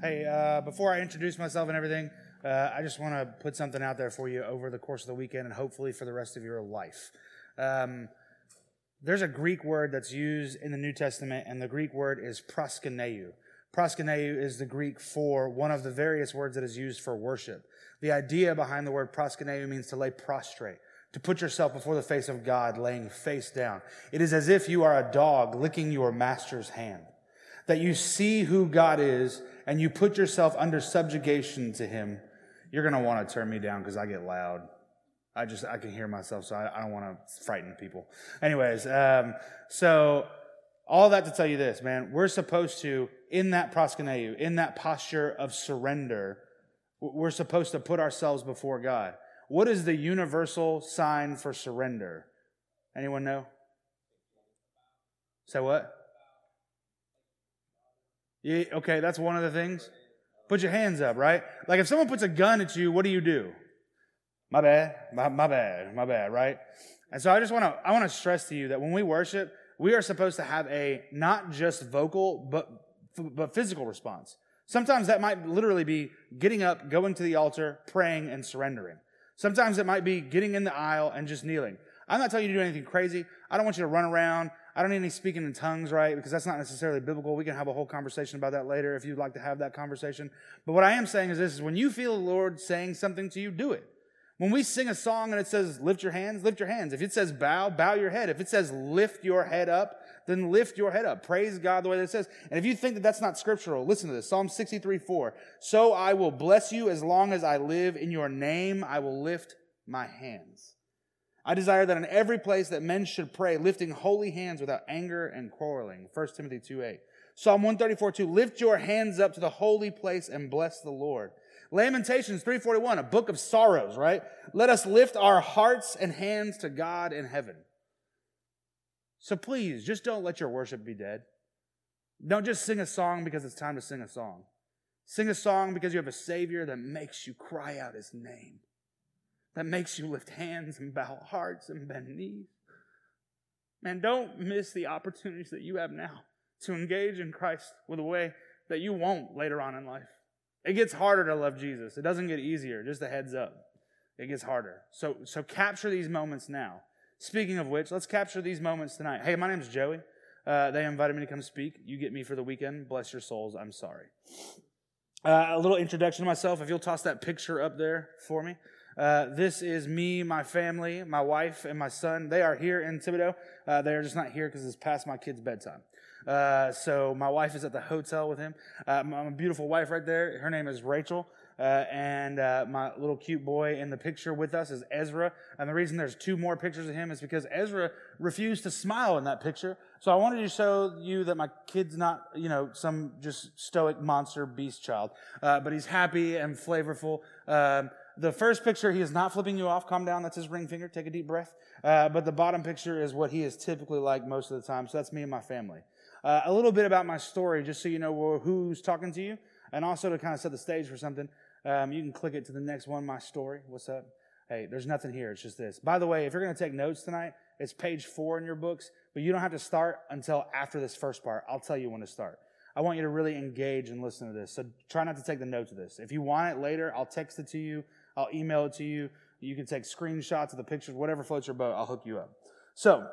Hey, before I introduce myself and everything, I just want to put something out there for you over the course of the weekend and hopefully for the rest of your life. There's a Greek word that's used in the New Testament, and the Greek word is proskuneo. Proskuneo is the Greek for one of the various words that is used for worship. The idea behind the word proskuneo means to lay prostrate, to put yourself before the face of God, laying face down. It is as if you are a dog licking your master's hand, that you see who God is and you put yourself under subjugation to him. You're going to want to turn me down because I get loud. I can hear myself, so I don't want to frighten people. Anyways, so all that to tell you this, man, we're supposed to, in that proskuneo, in that posture of surrender, we're supposed to put ourselves before God. What is the universal sign for surrender? Anyone know? Say what? Yeah, okay, that's one of the things. Put your hands up, right? Like if someone puts a gun at you, what do? My bad, my bad, right? And so I want to stress to you that when we worship, we are supposed to have a not just vocal, but physical response. Sometimes that might literally be getting up, going to the altar, praying, and surrendering. Sometimes it might be getting in the aisle and just kneeling. I'm not telling you to do anything crazy. I don't want you to run around. I don't need any speaking in tongues, right? Because that's not necessarily biblical. We can have a whole conversation about that later if you'd like to have that conversation. But what I am saying is this, is when you feel the Lord saying something to you, do it. When we sing a song and it says, lift your hands, lift your hands. If it says bow, bow your head. If it says lift your head up, then lift your head up. Praise God the way that it says. And if you think that that's not scriptural, listen to this. Psalm 63:4. So I will bless you as long as I live. In your name I will lift my hands. I desire that in every place that men should pray, lifting holy hands without anger and quarreling. 1 Timothy 2:8. Psalm 134:2. Lift your hands up to the holy place and bless the Lord. Lamentations 3:41, a book of sorrows, right? Let us lift our hearts and hands to God in heaven. So please, just don't let your worship be dead. Don't just sing a song because it's time to sing a song. Sing a song because you have a Savior that makes you cry out His name, that makes you lift hands and bow hearts and bend knees. Man, don't miss the opportunities that you have now to engage in Christ with a way that you won't later on in life. It gets harder to love Jesus. It doesn't get easier, just a heads up. It gets harder. So capture these moments now. Speaking of which, let's capture these moments tonight. Hey, my name's Joey. They invited me to come speak. You get me for the weekend. Bless your souls. I'm sorry. A little introduction to myself. If you'll toss that picture up there for me. This is me, my family, my wife, and my son. They are here in Thibodaux. They are just not here because it's past my kid's bedtime. So my wife is at the hotel with him. My beautiful wife right there, her name is Rachel. And my little cute boy in the picture with us is Ezra. And the reason there's two more pictures of him is because Ezra refused to smile in that picture. So I wanted to show you that my kid's not, some just stoic monster beast child. But he's happy and flavorful. The first picture, he is not flipping you off. Calm down. That's his ring finger. Take a deep breath. But the bottom picture is what he is typically like most of the time. So that's me and my family. A little bit about my story, just so you know who's talking to you. And also to kind of set the stage for something. You can click it to the next one, my story. What's up? Hey, there's nothing here. It's just this. By the way, if you're going to take notes tonight, it's page 4 in your books. But you don't have to start until after this first part. I'll tell you when to start. I want you to really engage and listen to this. So try not to take the notes of this. If you want it later, I'll text it to you. I'll email it to you. You can take screenshots of the pictures, whatever floats your boat. I'll hook you up. So,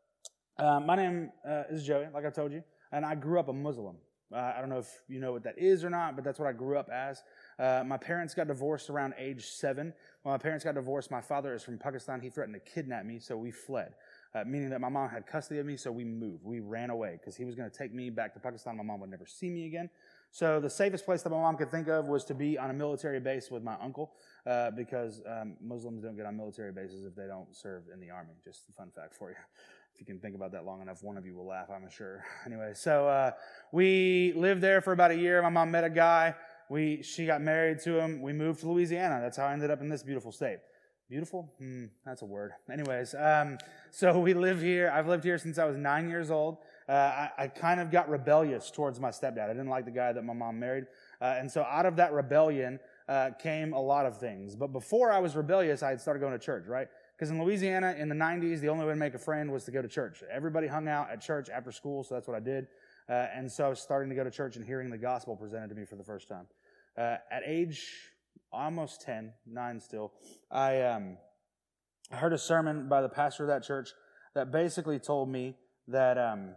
my name is Joey, like I told you, and I grew up a Muslim. I don't know if you know what that is or not, but that's what I grew up as. My parents got divorced around age 7. When my parents got divorced, my father is from Pakistan. He threatened to kidnap me, so we fled, meaning that my mom had custody of me, so we moved. We ran away because he was going to take me back to Pakistan. My mom would never see me again. So the safest place that my mom could think of was to be on a military base with my uncle, because Muslims don't get on military bases if they don't serve in the army. Just a fun fact for you. If you can think about that long enough, one of you will laugh, I'm sure. Anyway, so we lived there for about a year. My mom met a guy. She got married to him. We moved to Louisiana. That's how I ended up in this beautiful state. Beautiful? That's a word. Anyways, so we live here. I've lived here since I was 9 years old. I kind of got rebellious towards my stepdad. I didn't like the guy that my mom married. And so out of that rebellion came a lot of things. But before I was rebellious, I had started going to church, right? Because in Louisiana, in the 90s, the only way to make a friend was to go to church. Everybody hung out at church after school, so that's what I did. And so I was starting to go to church and hearing the gospel presented to me for the first time. At age almost 10, 9 still, I heard a sermon by the pastor of that church that basically told me that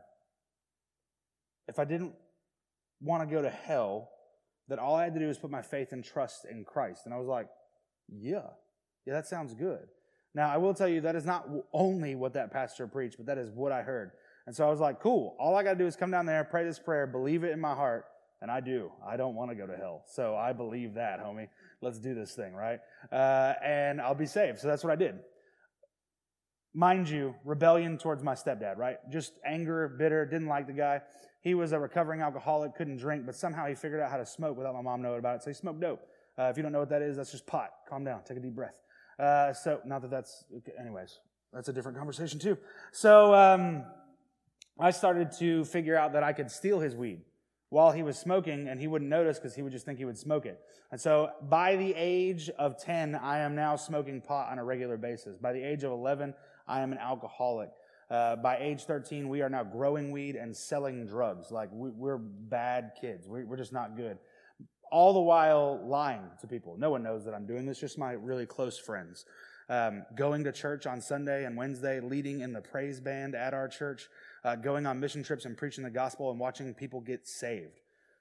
if I didn't want to go to hell, that all I had to do was put my faith and trust in Christ. And I was like, yeah, that sounds good. Now, I will tell you that is not only what that pastor preached, but that is what I heard. And so I was like, cool, all I got to do is come down there, pray this prayer, believe it in my heart, and I do. I don't want to go to hell. So I believe that, homie. Let's do this thing, right? And I'll be saved. So that's what I did. Mind you, rebellion towards my stepdad, right? Just anger, bitter, didn't like the guy. He was a recovering alcoholic, couldn't drink, but somehow he figured out how to smoke without my mom knowing about it. So he smoked dope. If you don't know what that is, that's just pot. Calm down. Take a deep breath. So, not that that's... Anyways, that's a different conversation too. So, I started to figure out that I could steal his weed while he was smoking, and he wouldn't notice because he would just think he would smoke it. And so, by the age of 10, I am now smoking pot on a regular basis. By the age of 11, I am an alcoholic. By age 13, we are now growing weed and selling drugs. Like, we're bad kids. We're just not good. All the while lying to people. No one knows that I'm doing this, just my really close friends. Going to church on Sunday and Wednesday, leading in the praise band at our church, going on mission trips and preaching the gospel and watching people get saved.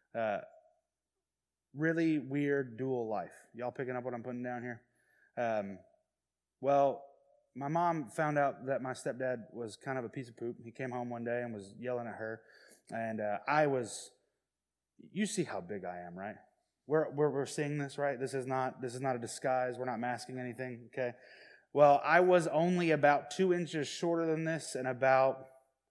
Really weird dual life. Y'all picking up what I'm putting down here? Well, my mom found out that my stepdad was kind of a piece of poop. He came home one day and was yelling at her. And you see how big I am, right? We're seeing this, right? This is not a disguise. We're not masking anything, okay? Well, I was only about 2 inches shorter than this and about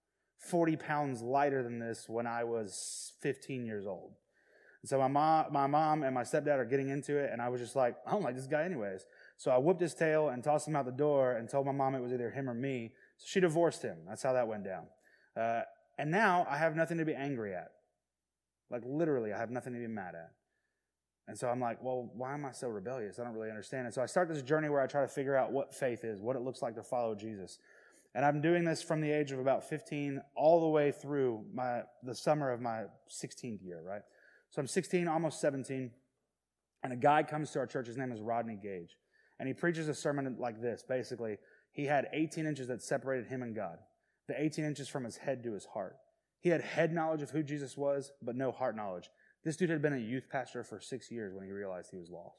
40 pounds lighter than this when I was 15 years old. And so my mom and my stepdad are getting into it, and I was just like, I don't like this guy anyways. So I whooped his tail and tossed him out the door and told my mom it was either him or me. So she divorced him. That's how that went down. And now I have nothing to be angry at. Like literally, I have nothing to be mad at. And so I'm like, well, why am I so rebellious? I don't really understand it. So I start this journey where I try to figure out what faith is, what it looks like to follow Jesus. And I'm doing this from the age of about 15 all the way through the summer of my 16th year, right? So I'm 16, almost 17, and a guy comes to our church. His name is Rodney Gage. And he preaches a sermon like this. Basically, he had 18 inches that separated him and God. The 18 inches from his head to his heart. He had head knowledge of who Jesus was, but no heart knowledge. This dude had been a youth pastor for 6 years when he realized he was lost.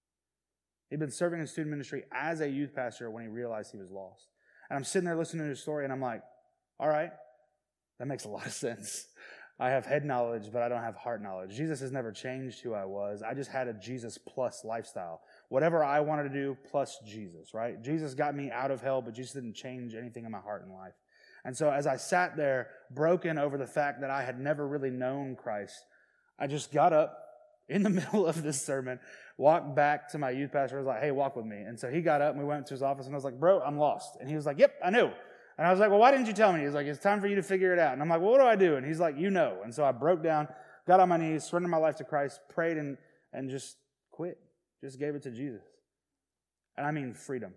He'd been serving in student ministry as a youth pastor when he realized he was lost. And I'm sitting there listening to his story, and I'm like, all right, that makes a lot of sense. I have head knowledge, but I don't have heart knowledge. Jesus has never changed who I was. I just had a Jesus plus lifestyle. Whatever I wanted to do plus Jesus, right? Jesus got me out of hell, but Jesus didn't change anything in my heart and life. And so as I sat there, broken over the fact that I had never really known Christ, I just got up in the middle of this sermon, walked back to my youth pastor. I was like, hey, walk with me. And so he got up and we went to his office, and I was like, bro, I'm lost. And he was like, yep, I knew. And I was like, well, why didn't you tell me? He was like, it's time for you to figure it out. And I'm like, well, what do I do? And he's like, you know. And so I broke down, got on my knees, surrendered my life to Christ, prayed, and just quit. Just gave it to Jesus. And I mean freedom.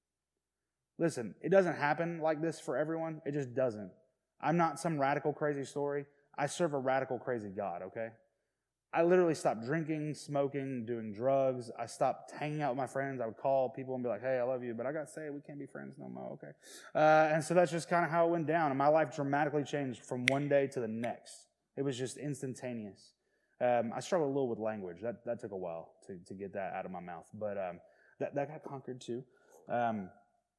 Listen, it doesn't happen like this for everyone. It just doesn't. I'm not some radical, crazy story. I serve a radical, crazy God, okay? I literally stopped drinking, smoking, doing drugs. I stopped hanging out with my friends. I would call people and be like, hey, I love you, but I got to say, we can't be friends no more, okay? And so that's just kind of how it went down. And my life dramatically changed from one day to the next. It was just instantaneous. I struggled a little with language. That took a while to get that out of my mouth. But that got conquered too. And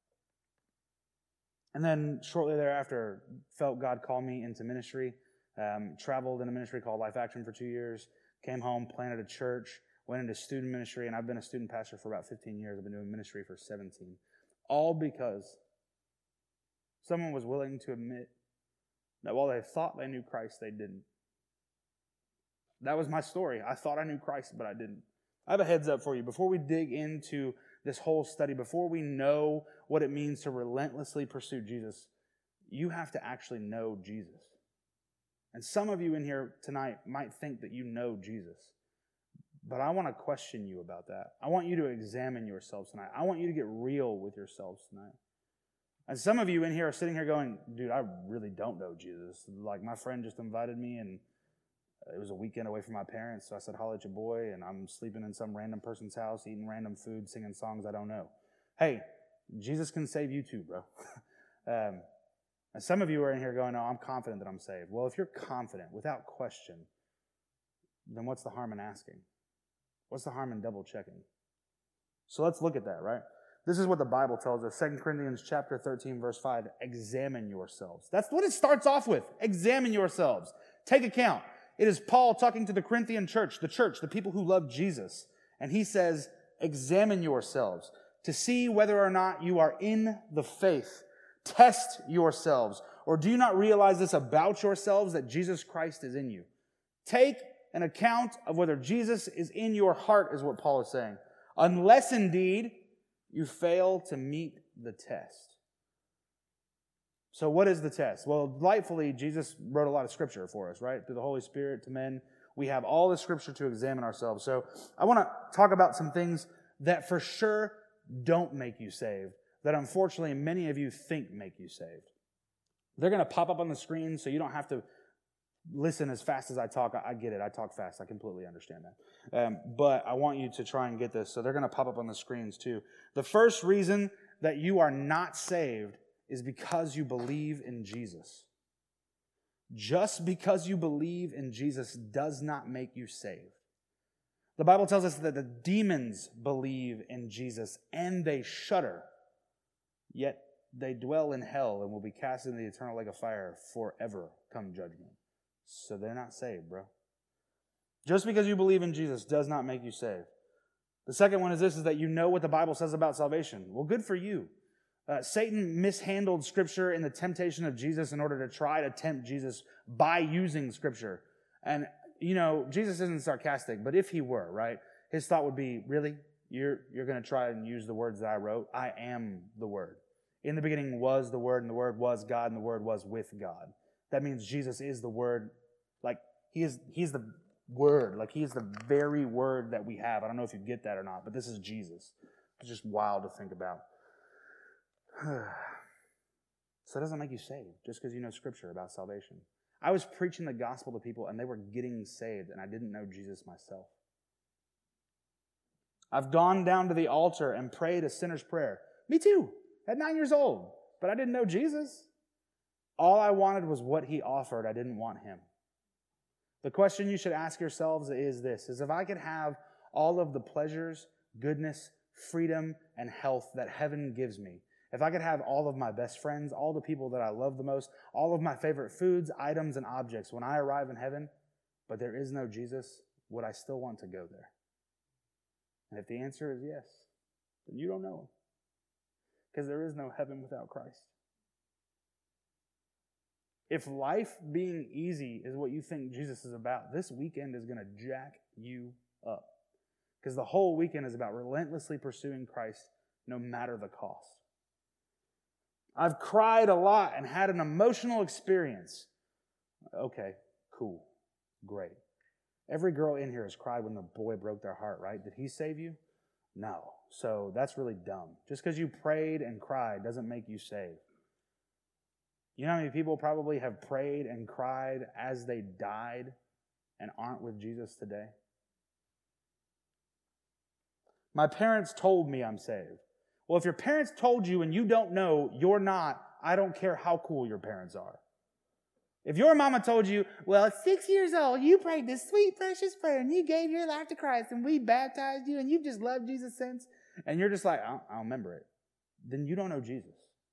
then shortly thereafter, felt God call me into ministry. Traveled in a ministry called Life Action for 2 years. Came home, planted a church, went into student ministry, and I've been a student pastor for about 15 years. I've been doing ministry for 17. All because someone was willing to admit that while they thought they knew Christ, they didn't. That was my story. I thought I knew Christ, but I didn't. I have a heads up for you. Before we dig into this whole study, before we know what it means to relentlessly pursue Jesus, you have to actually know Jesus. And some of you in here tonight might think that you know Jesus. But I want to question you about that. I want you to examine yourselves tonight. I want you to get real with yourselves tonight. And some of you in here are sitting here going, dude, I really don't know Jesus. Like, my friend just invited me, and it was a weekend away from my parents, so I said, holla at your boy, and I'm sleeping in some random person's house, eating random food, singing songs I don't know. Hey, Jesus can save you too, bro. And some of you are in here going, no, I'm confident that I'm saved. Well, if you're confident, without question, then what's the harm in asking? What's the harm in double checking? So let's look at that, right? This is what the Bible tells us. 2 Corinthians chapter 13, verse 5, examine yourselves. That's what it starts off with. Examine yourselves. Take account. It is Paul talking to the Corinthian church, the people who love Jesus. And he says, examine yourselves to see whether or not you are in the faith. Test yourselves. Or do you not realize this about yourselves, that Jesus Christ is in you? Take an account of whether Jesus is in your heart, is what Paul is saying. Unless indeed you fail to meet the test. So what is the test? Well, delightfully, Jesus wrote a lot of scripture for us, right? Through the Holy Spirit to men. We have all the scripture to examine ourselves. So I want to talk about some things that for sure don't make you saved, that unfortunately many of you think make you saved. They're going to pop up on the screen, so you don't have to listen as fast as I talk. I get it. I talk fast. I completely understand that. But I want you to try and get this. So they're going to pop up on the screens too. The first reason that you are not saved is because you believe in Jesus. Just because you believe in Jesus does not make you saved. The Bible tells us that the demons believe in Jesus and they shudder, yet they dwell in hell and will be cast into the eternal lake of fire forever come judgment. So they're not saved, bro. Just because you believe in Jesus does not make you saved. The second one is this, is that you know what the Bible says about salvation. Well, good for you. Satan mishandled Scripture in the temptation of Jesus in order to try to tempt Jesus by using Scripture. And, you know, Jesus isn't sarcastic, but if he were, right, his thought would be, really? You're going to try and use the words that I wrote? I am the Word. In the beginning was the Word, and the Word was God, and the Word was with God. That means Jesus is the Word. Like, he's the Word. Like, he's the very Word that we have. I don't know if you get that or not, but this is Jesus. It's just wild to think about. So it doesn't make you saved just because you know Scripture about salvation. I was preaching the gospel to people, and they were getting saved, and I didn't know Jesus myself. I've gone down to the altar and prayed a sinner's prayer. Me too, at 9 years old. But I didn't know Jesus. All I wanted was what he offered. I didn't want him. The question you should ask yourselves is this, is if I could have all of the pleasures, goodness, freedom, and health that heaven gives me, if I could have all of my best friends, all the people that I love the most, all of my favorite foods, items, and objects when I arrive in heaven, but there is no Jesus, would I still want to go there? And if the answer is yes, then you don't know him. Because there is no heaven without Christ. If life being easy is what you think Jesus is about, this weekend is going to jack you up. Because the whole weekend is about relentlessly pursuing Christ no matter the cost. I've cried a lot and had an emotional experience. Okay, cool, great. Every girl in here has cried when the boy broke their heart, right? Did he save you? No. So that's really dumb. Just because you prayed and cried doesn't make you saved. You know how many people probably have prayed and cried as they died and aren't with Jesus today? My parents told me I'm saved. Well, if your parents told you and you don't know, you're not. I don't care how cool your parents are. If your mama told you, well, at 6 years old, you prayed this sweet, precious prayer, and you gave your life to Christ, and we baptized you, and you've just loved Jesus since, and you're just like, I don't remember it, then you don't know Jesus.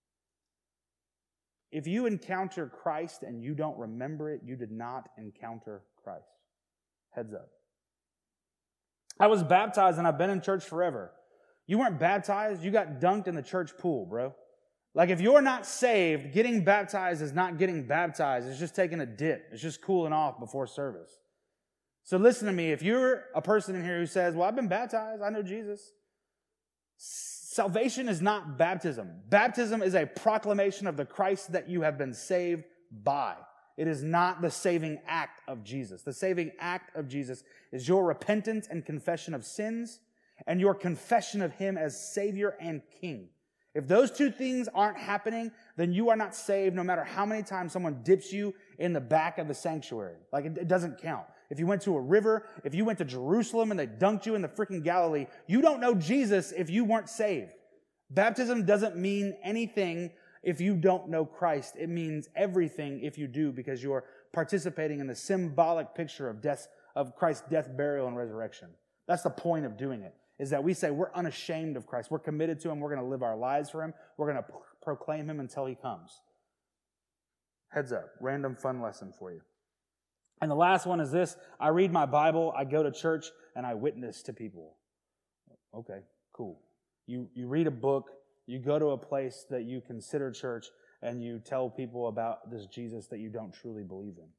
If you encounter Christ and you don't remember it, you did not encounter Christ. Heads up. I was baptized, and I've been in church forever. You weren't baptized, you got dunked in the church pool, bro. Like, if you're not saved, getting baptized is not getting baptized. It's just taking a dip. It's just cooling off before service. So listen to me. If you're a person in here who says, well, I've been baptized, I know Jesus. Salvation is not baptism. Baptism is a proclamation of the Christ that you have been saved by. It is not the saving act of Jesus. The saving act of Jesus is your repentance and confession of sins and your confession of him as Savior and King. If those two things aren't happening, then you are not saved no matter how many times someone dips you in the back of the sanctuary. Like, it doesn't count. If you went to a river, if you went to Jerusalem and they dunked you in the freaking Galilee, you don't know Jesus if you weren't saved. Baptism doesn't mean anything if you don't know Christ. It means everything if you do, because you're participating in the symbolic picture of Christ's death, burial, and resurrection. That's the point of doing it, is that we say we're unashamed of Christ. We're committed to Him. We're going to live our lives for Him. We're going to proclaim Him until He comes. Heads up, random fun lesson for you. And the last one is this: I read my Bible, I go to church, and I witness to people. Okay, cool. You read a book, you go to a place that you consider church, and you tell people about this Jesus that you don't truly believe in.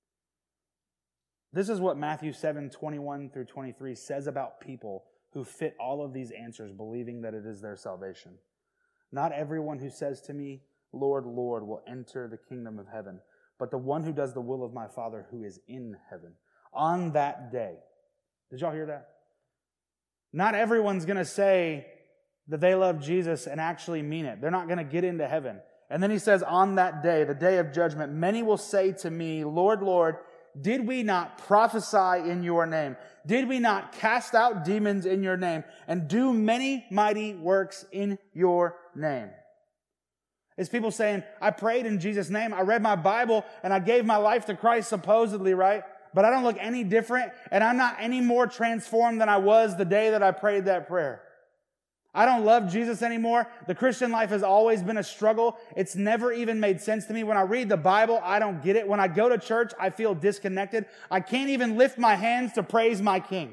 This is what Matthew 7:21 through 23 says about people who fit all of these answers, believing that it is their salvation. Not everyone who says to me, Lord, Lord, will enter the kingdom of heaven, but the one who does the will of my Father who is in heaven. On that day. Did y'all hear that? Not everyone's going to say that they love Jesus and actually mean it. They're not going to get into heaven. And then he says, on that day, the day of judgment, many will say to me, Lord, Lord, did we not prophesy in your name? Did we not cast out demons in your name and do many mighty works in your name? It's people saying, I prayed in Jesus' name, I read my Bible, and I gave my life to Christ supposedly, right? But I don't look any different, and I'm not any more transformed than I was the day that I prayed that prayer. I don't love Jesus anymore. The Christian life has always been a struggle. It's never even made sense to me. When I read the Bible, I don't get it. When I go to church, I feel disconnected. I can't even lift my hands to praise my King.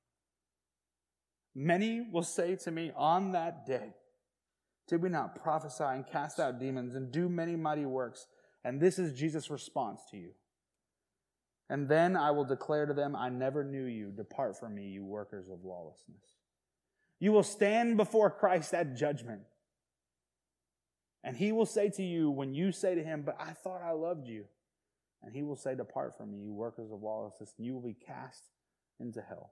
Many will say to me on that day, did we not prophesy and cast out demons and do many mighty works? And this is Jesus' response to you. And then I will declare to them, I never knew you. Depart from me, you workers of lawlessness. You will stand before Christ at judgment. And He will say to you, when you say to Him, but I thought I loved you. And He will say, depart from me, you workers of lawlessness, and you will be cast into hell.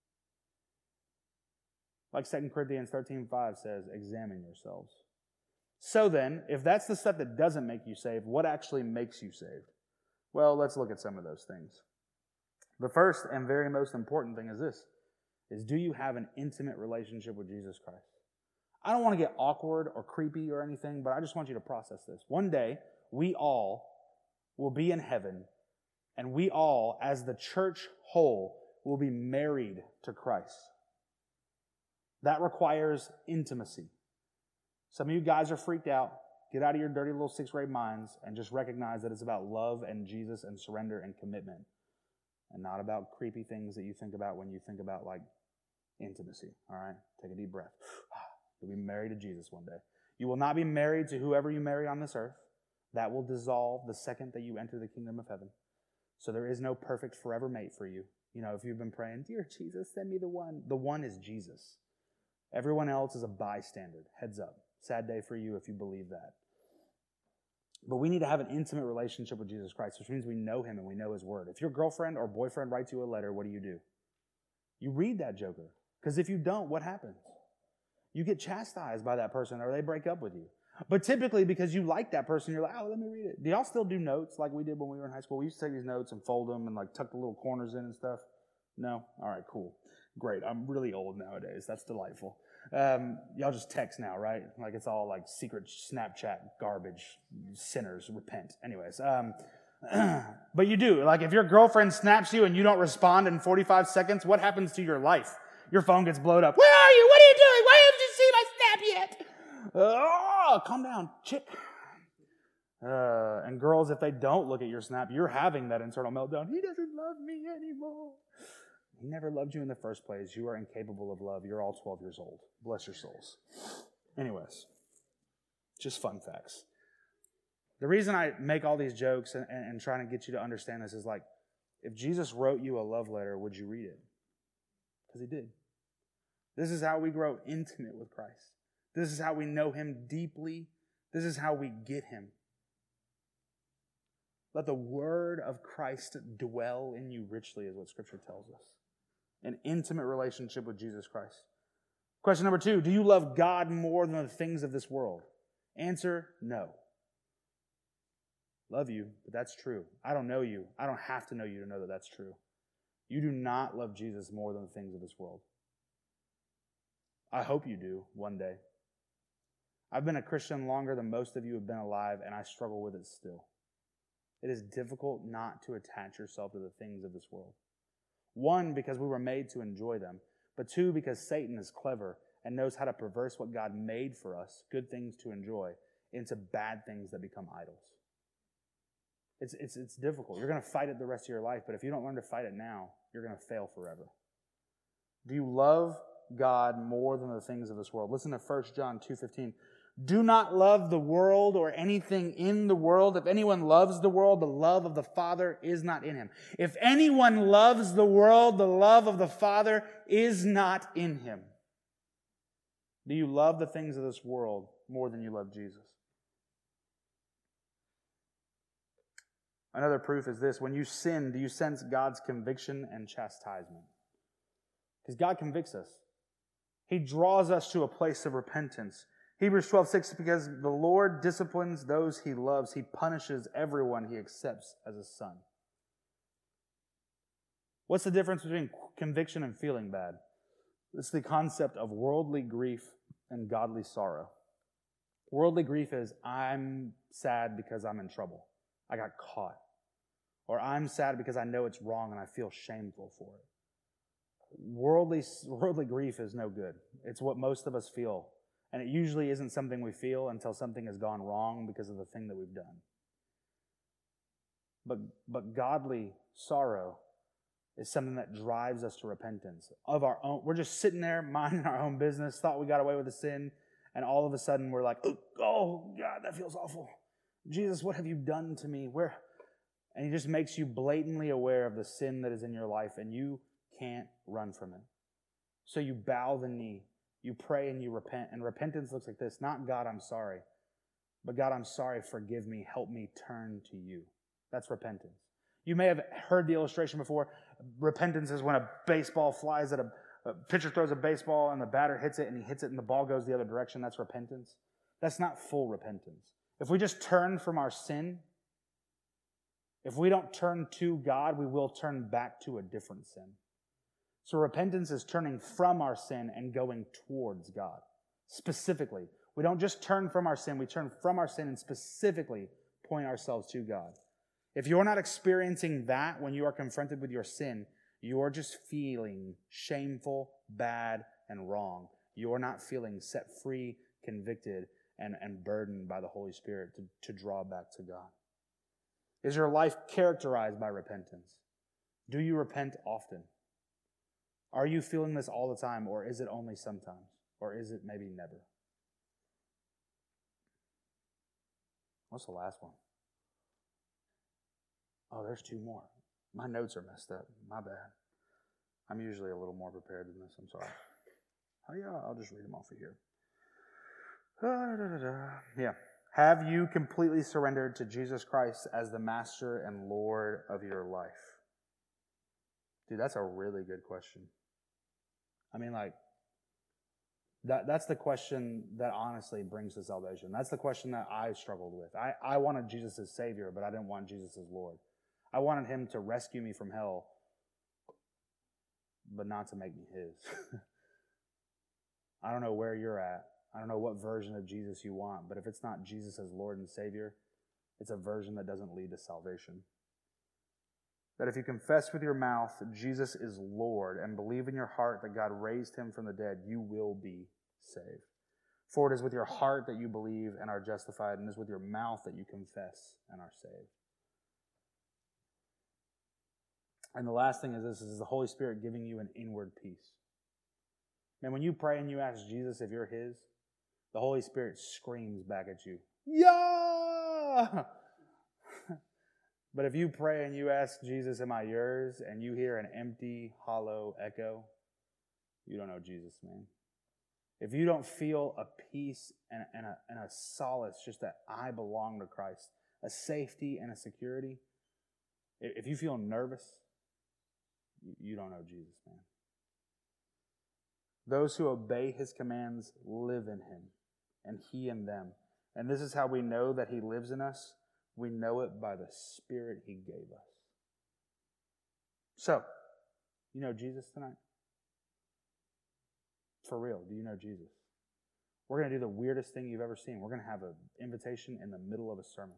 Like 2 Corinthians 13:5 says, examine yourselves. So then, if that's the stuff that doesn't make you saved, what actually makes you saved? Well, let's look at some of those things. The first and very most important thing is this, is do you have an intimate relationship with Jesus Christ? I don't want to get awkward or creepy or anything, but I just want you to process this. One day, we all will be in heaven, and we all, as the church whole, will be married to Christ. That requires intimacy. Some of you guys are freaked out. Get out of your dirty little sixth grade minds and just recognize that it's about love and Jesus and surrender and commitment, and not about creepy things that you think about when you think about like intimacy. All right? Take a deep breath. You'll be married to Jesus one day. You will not be married to whoever you marry on this earth. That will dissolve the second that you enter the kingdom of heaven. So there is no perfect forever mate for you. You know, if you've been praying, dear Jesus, send me the one is Jesus. Everyone else is a bystander. Heads up. Sad day for you if you believe that. But we need to have an intimate relationship with Jesus Christ, which means we know Him and we know His Word. If your girlfriend or boyfriend writes you a letter, what do? You read that joker. Because if you don't, what happens? You get chastised by that person or they break up with you. But typically because you like that person, you're like, oh, let me read it. Do y'all still do notes like we did when we were in high school? We used to take these notes and fold them and like tuck the little corners in and stuff. No? All right, cool. Great. I'm really old nowadays. That's delightful. Y'all just text now, right? Like it's all like secret Snapchat garbage. Sinners, repent. Anyways, but you do. Like if your girlfriend snaps you and you don't respond in 45 seconds, what happens to your life? Your phone gets blowed up. Where are you? What are you doing? Why haven't you seen my snap yet? Calm down, chick. And girls, if they don't look at your snap, you're having that internal meltdown. He doesn't love me anymore. He never loved you in the first place. You are incapable of love. You're all 12 years old. Bless your souls. Anyways, just fun facts. The reason I make all these jokes and trying to get you to understand this is like, if Jesus wrote you a love letter, would you read it? Because He did. This is how we grow intimate with Christ. This is how we know Him deeply. This is how we get Him. Let the word of Christ dwell in you richly is what Scripture tells us. An intimate relationship with Jesus Christ. Question number 2, do you love God more than the things of this world? Answer, no. Love you, but that's true. I don't know you. I don't have to know you to know that that's true. You do not love Jesus more than the things of this world. I hope you do one day. I've been a Christian longer than most of you have been alive, and I struggle with it still. It is difficult not to attach yourself to the things of this world. 1, because we were made to enjoy them, but 2, because Satan is clever and knows how to perverse what God made for us, good things to enjoy, into bad things that become idols. It's difficult. You're going to fight it the rest of your life, but if you don't learn to fight it now, you're going to fail forever. Do you love God more than the things of this world? Listen to 1 John 2:15. Do not love the world or anything in the world. If anyone loves the world, the love of the Father is not in him. If anyone loves the world, the love of the Father is not in him. Do you love the things of this world more than you love Jesus? Another proof is this. When you sin, do you sense God's conviction and chastisement? Because God convicts us. He draws us to a place of repentance. Hebrews 12:6, because the Lord disciplines those he loves. He punishes everyone he accepts as a son. What's the difference between conviction and feeling bad? It's the concept of worldly grief and godly sorrow. Worldly grief is, I'm sad because I'm in trouble. I got caught. Or I'm sad because I know it's wrong and I feel shameful for it. Worldly grief is no good. It's what most of us feel. And it usually isn't something we feel until something has gone wrong because of the thing that we've done. But godly sorrow is something that drives us to repentance. Of our own, we're just sitting there minding our own business, thought we got away with the sin, and all of a sudden we're like, oh God, that feels awful. Jesus, what have you done to me? And he just makes you blatantly aware of the sin that is in your life, and you can't run from it. So you bow the knee, you pray, and you repent. And repentance looks like this. Not, God, I'm sorry. But God, I'm sorry, forgive me, help me turn to you. That's repentance. You may have heard the illustration before. Repentance is when a baseball flies at a pitcher throws a baseball and the batter hits it and he hits it and the ball goes the other direction. That's repentance. That's not full repentance. If we just turn from our sin, if we don't turn to God, we will turn back to a different sin. So repentance is turning from our sin and going towards God. Specifically, we don't just turn from our sin, we turn from our sin and specifically point ourselves to God. If you're not experiencing that when you are confronted with your sin, you're just feeling shameful, bad, and wrong. You're not feeling set free, convicted, and burdened by the Holy Spirit to draw back to God. Is your life characterized by repentance? Do you repent often? Are you feeling this all the time, or is it only sometimes? Or is it maybe never? What's the last one? Oh, there's 2 more. My notes are messed up. My bad. I'm usually a little more prepared than this. I'm sorry. Oh, yeah, I'll just read them off of here. Yeah. Have you completely surrendered to Jesus Christ as the Master and Lord of your life? Dude, that's a really good question. I mean, that's the question that honestly brings to salvation. That's the question that I struggled with. I wanted Jesus as Savior, but I didn't want Jesus as Lord. I wanted him to rescue me from hell, but not to make me his. I don't know where you're at. I don't know what version of Jesus you want, but if it's not Jesus as Lord and Savior, it's a version that doesn't lead to salvation. That if you confess with your mouth Jesus is Lord and believe in your heart that God raised him from the dead, you will be saved. For it is with your heart that you believe and are justified, and it is with your mouth that you confess and are saved. And the last thing is this, is the Holy Spirit giving you an inward peace. And when you pray and you ask Jesus if you're his, the Holy Spirit screams back at you, yeah! But if you pray and you ask Jesus, am I yours? And you hear an empty, hollow echo, you don't know Jesus, man. If you don't feel a peace and a solace, just that I belong to Christ, a safety and a security, if you feel nervous, you don't know Jesus, man. Those who obey his commands live in him, and he in them. And this is how we know that he lives in us. We know it by the Spirit he gave us. So, you know Jesus tonight? For real, do you know Jesus? We're going to do the weirdest thing you've ever seen. We're going to have an invitation in the middle of a sermon.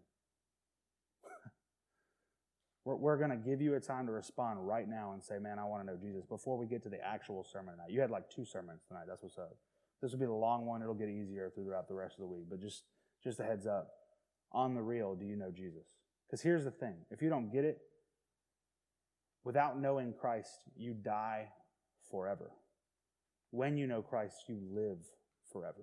We're going to give you a time to respond right now and say, man, I want to know Jesus, before we get to the actual sermon tonight. You had like 2 sermons tonight. That's what's up. This will be the long one. It'll get easier throughout the rest of the week. But just a heads up. On the real, do you know Jesus? Because here's the thing. If you don't get it, without knowing Christ, you die forever. When you know Christ, you live forever.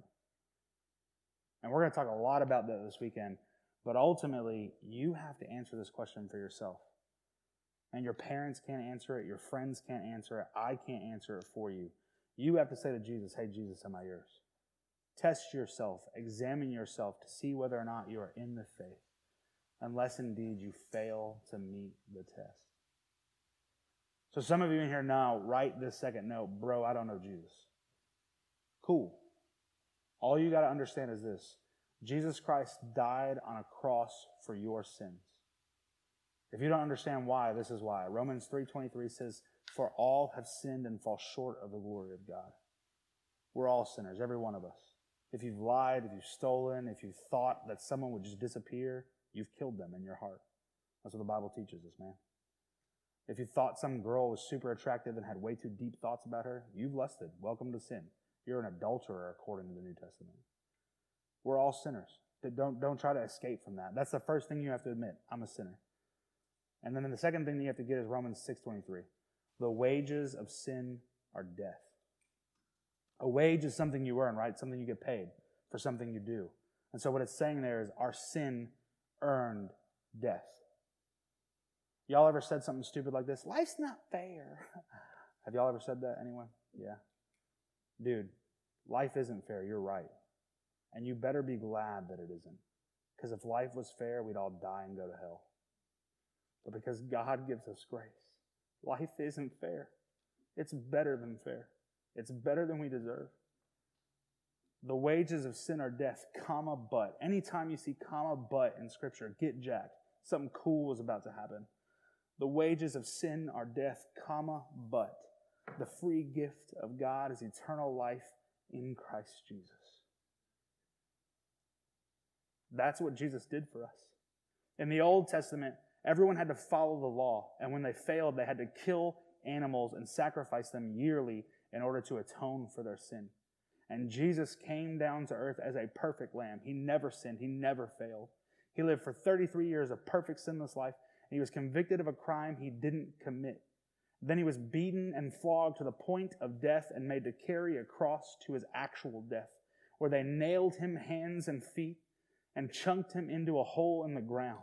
And we're going to talk a lot about that this weekend. But ultimately, you have to answer this question for yourself. And your parents can't answer it. Your friends can't answer it. I can't answer it for you. You have to say to Jesus, hey, Jesus, am I yours? Test yourself. Examine yourself to see whether or not you are in the faith. Unless indeed you fail to meet the test. So some of you in here now, right this second, no, bro, I don't know Jesus. Cool. All you got to understand is this. Jesus Christ died on a cross for your sins. If you don't understand why, this is why. Romans 3:23 says, for all have sinned and fall short of the glory of God. We're all sinners, every one of us. If you've lied, if you've stolen, if you've thought that someone would just disappear, you've killed them in your heart. That's what the Bible teaches us, man. If you thought some girl was super attractive and had way too deep thoughts about her, you've lusted. Welcome to sin. You're an adulterer according to the New Testament. We're all sinners. Don't try to escape from that. That's the first thing you have to admit. I'm a sinner. And then the second thing you have to get is Romans 6:23. The wages of sin are death. A wage is something you earn, right? Something you get paid for something you do. And so what it's saying there is our sin earned death. Y'all ever said something stupid like this? Life's not fair. Have y'all ever said that? Anyone? Yeah. Dude, life isn't fair. You're right. And you better be glad that it isn't. Because if life was fair, we'd all die and go to hell. But because God gives us grace, life isn't fair. It's better than fair. It's better than we deserve. The wages of sin are death, comma, but. Anytime you see comma, but in Scripture, get jacked. Something cool is about to happen. The wages of sin are death, comma, but. The free gift of God is eternal life in Christ Jesus. That's what Jesus did for us. In the Old Testament, everyone had to follow the law, and when they failed, they had to kill animals and sacrifice them yearly in order to atone for their sin. And Jesus came down to earth as a perfect lamb. He never sinned. He never failed. He lived for 33 years of perfect sinless life, and he was convicted of a crime he didn't commit. Then he was beaten and flogged to the point of death and made to carry a cross to his actual death, where they nailed him hands and feet and chunked him into a hole in the ground,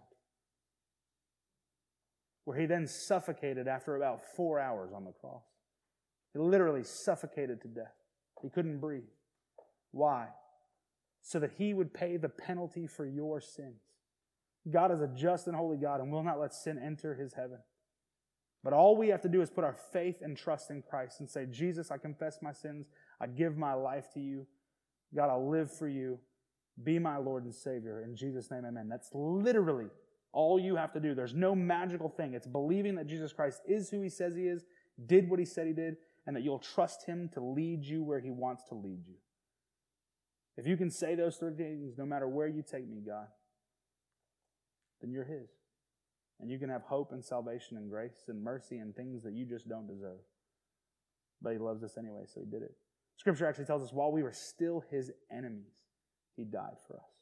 where he then suffocated after about 4 hours on the cross. He literally suffocated to death. He couldn't breathe. Why? So that he would pay the penalty for your sins. God is a just and holy God and will not let sin enter his heaven. But all we have to do is put our faith and trust in Christ and say, Jesus, I confess my sins. I give my life to you. God, I'll live for you. Be my Lord and Savior. In Jesus' name, amen. That's literally all you have to do. There's no magical thing. It's believing that Jesus Christ is who he says he is, did what he said he did, and that you'll trust him to lead you where he wants to lead you. If you can say those 3 things, no matter where you take me, God, then you're his. And you can have hope and salvation and grace and mercy and things that you just don't deserve. But he loves us anyway, so he did it. Scripture actually tells us while we were still his enemies, he died for us.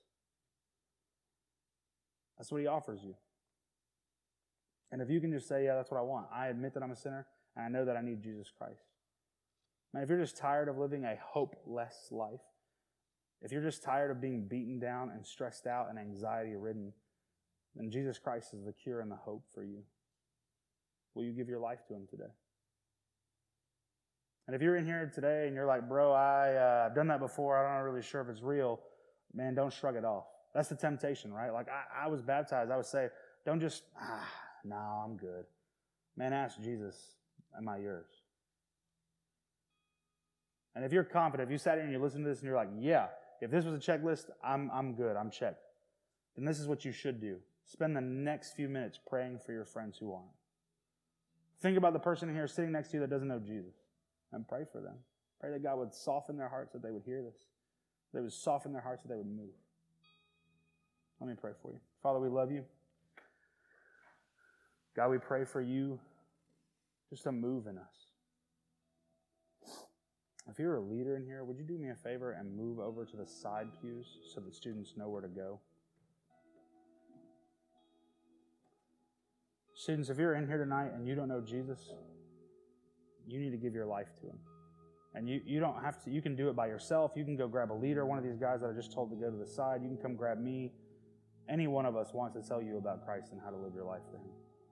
That's what he offers you. And if you can just say, yeah, that's what I want. I admit that I'm a sinner, and I know that I need Jesus Christ. Man, if you're just tired of living a hopeless life, if you're just tired of being beaten down and stressed out and anxiety-ridden, then Jesus Christ is the cure and the hope for you. Will you give your life to him today? And if you're in here today and you're like, bro, I've done that before, I'm not really sure if it's real, man, don't shrug it off. That's the temptation, right? Like, I was baptized. I would say, don't just, no, I'm good. Man, ask Jesus, am I yours? And if you're confident, if you sat here and you listen to this and you're like, yeah, if this was a checklist, I'm good, I'm checked, then this is what you should do. Spend the next few minutes praying for your friends who aren't. Think about the person here sitting next to you that doesn't know Jesus, and pray for them. Pray that God would soften their hearts, that they would hear this. They would soften their hearts, that they would move. Let me pray for you. Father, we love you. God, we pray for you just to move in us. If you're a leader in here, would you do me a favor and move over to the side pews so the students know where to go? Students, if you're in here tonight and you don't know Jesus, you need to give your life to Him. And you don't have to, you can do it by yourself. You can go grab a leader, one of these guys that I just told to go to the side. You can come grab me. Any one of us wants to tell you about Christ and how to live your life for Him.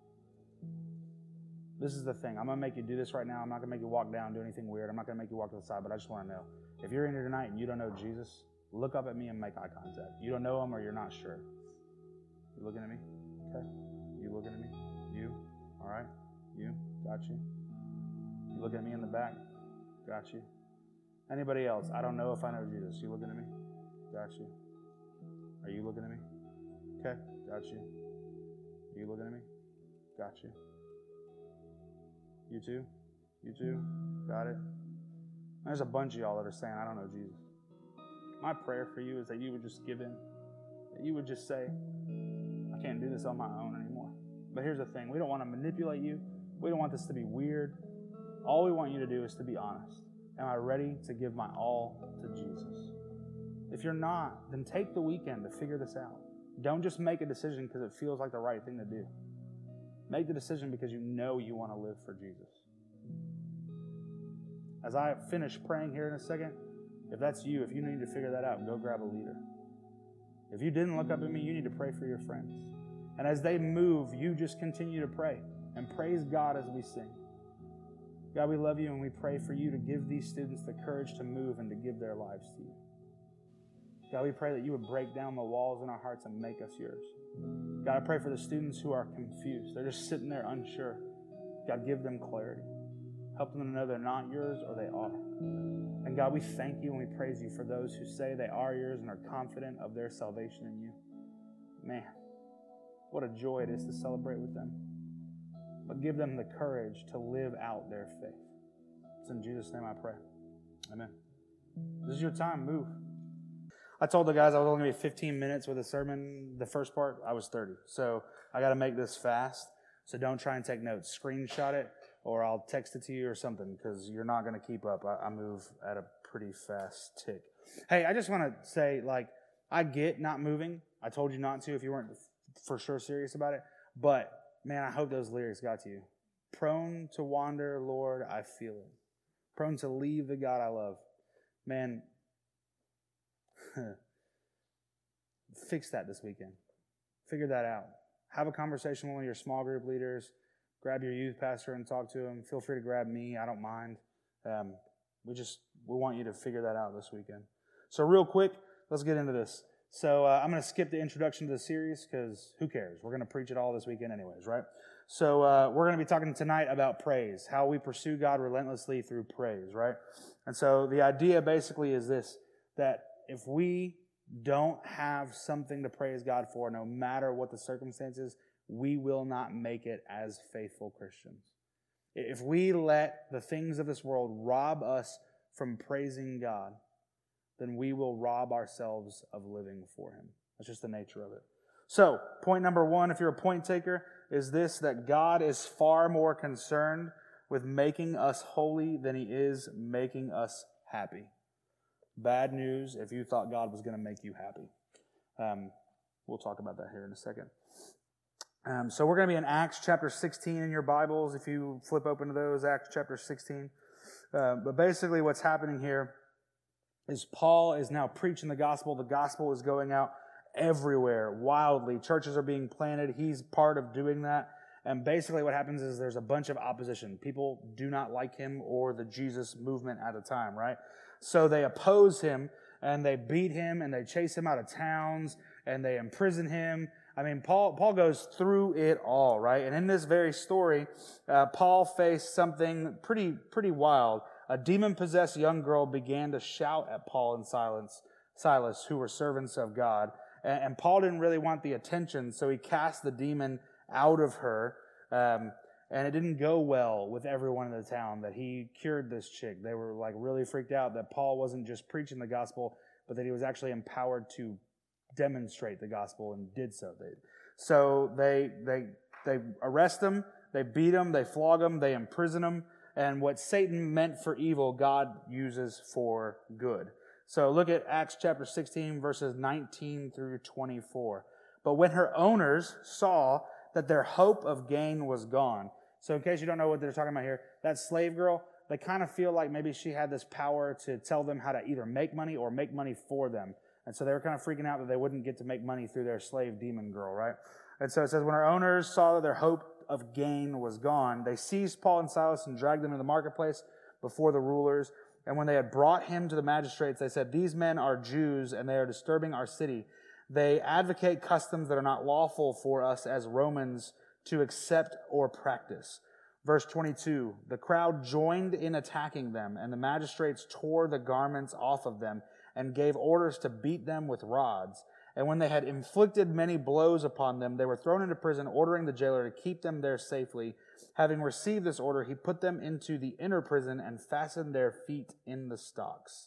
This is the thing. I'm going to make you do this right now. I'm not going to make you walk down, do anything weird. I'm not going to make you walk to the side, but I just want to know. If you're in here tonight and you don't know Jesus, look up at me and make eye contact. You don't know Him or you're not sure. You looking at me? Okay. You looking at me? You? All right. You? Got you. You looking at me in the back? Got you. Anybody else? I don't know if I know Jesus. You looking at me? Got you. Are you looking at me? Okay. Got you. Are you looking at me? Got you. You too? You too? Got it? There's a bunch of y'all that are saying, I don't know Jesus. My prayer for you is that you would just give in. That you would just say, I can't do this on my own anymore. But here's the thing. We don't want to manipulate you. We don't want this to be weird. All we want you to do is to be honest. Am I ready to give my all to Jesus? If you're not, then take the weekend to figure this out. Don't just make a decision because it feels like the right thing to do. Make the decision because you know you want to live for Jesus. As I finish praying here in a second, if that's you, if you need to figure that out, go grab a leader. If you didn't look up at me, you need to pray for your friends. And as they move, you just continue to pray and praise God as we sing. God, we love you and we pray for you to give these students the courage to move and to give their lives to you. God, we pray that you would break down the walls in our hearts and make us yours. God, I pray for the students who are confused. They're just sitting there unsure. God, give them clarity. Help them to know they're not yours or they are. And God, we thank you and we praise you for those who say they are yours and are confident of their salvation in you. Man, what a joy it is to celebrate with them. But give them the courage to live out their faith. It's in Jesus' name I pray. Amen. This is your time. Move. I told the guys I was only going to be 15 minutes with a sermon. The first part, I was 30. So I got to make this fast. So don't try and take notes. Screenshot it, or I'll text it to you or something, because you're not going to keep up. I move at a pretty fast tick. Hey, I just want to say, I get not moving. I told you not to if you weren't for sure serious about it. But, man, I hope those lyrics got to you. Prone to wander, Lord, I feel it. Prone to leave the God I love. Man, fix that this weekend. Figure that out. Have a conversation with one of your small group leaders. Grab your youth pastor and talk to him. Feel free to grab me. I don't mind. We want you to figure that out this weekend. So real quick, let's get into this. So I'm going to skip the introduction to the series because who cares? We're going to preach it all this weekend anyways, right? So we're going to be talking tonight about praise, how we pursue God relentlessly through praise, right? And so the idea basically is this, that if we don't have something to praise God for, no matter what the circumstances, we will not make it as faithful Christians. If we let the things of this world rob us from praising God, then we will rob ourselves of living for Him. That's just the nature of it. So, point number one, if you're a point taker, is this, that God is far more concerned with making us holy than He is making us happy. Bad news if you thought God was going to make you happy. We'll talk about that here in a second. So we're going to be in Acts chapter 16 in your Bibles. If you flip open to those, Acts chapter 16. But basically what's happening here is Paul is now preaching the gospel. The gospel is going out everywhere, wildly. Churches are being planted. He's part of doing that. And basically what happens is there's a bunch of opposition. People do not like him or the Jesus movement at the time, right? So they oppose him, and they beat him, and they chase him out of towns, and they imprison him. I mean, Paul goes through it all, right? And in this very story, Paul faced something pretty wild. a demon-possessed young girl began to shout at Paul and Silas, who were servants of God. And Paul didn't really want the attention, so he cast the demon out of her. And it didn't go well with everyone in the town that he cured this chick. They were like really freaked out that Paul wasn't just preaching the gospel, but that he was actually empowered to demonstrate the gospel, and did so. So they arrest him, they beat him, they flog him, they imprison him, and what Satan meant for evil, God uses for good. So look at Acts chapter 16, verses 19 through 24. But when her owners saw that their hope of gain was gone. So in case you don't know what they're talking about here, that slave girl, they kind of feel like maybe she had this power to tell them how to either make money or make money for them. And so they were kind of freaking out that they wouldn't get to make money through their slave demon girl, right? And so it says, when our owners saw that their hope of gain was gone, they seized Paul and Silas and dragged them into the marketplace before the rulers. And when they had brought him to the magistrates, they said, these men are Jews, and they are disturbing our city. They advocate customs that are not lawful for us as Romans to accept or practice. Verse 22, the crowd joined in attacking them, and the magistrates tore the garments off of them and gave orders to beat them with rods. And when they had inflicted many blows upon them, they were thrown into prison, ordering the jailer to keep them there safely. Having received this order, he put them into the inner prison and fastened their feet in the stocks.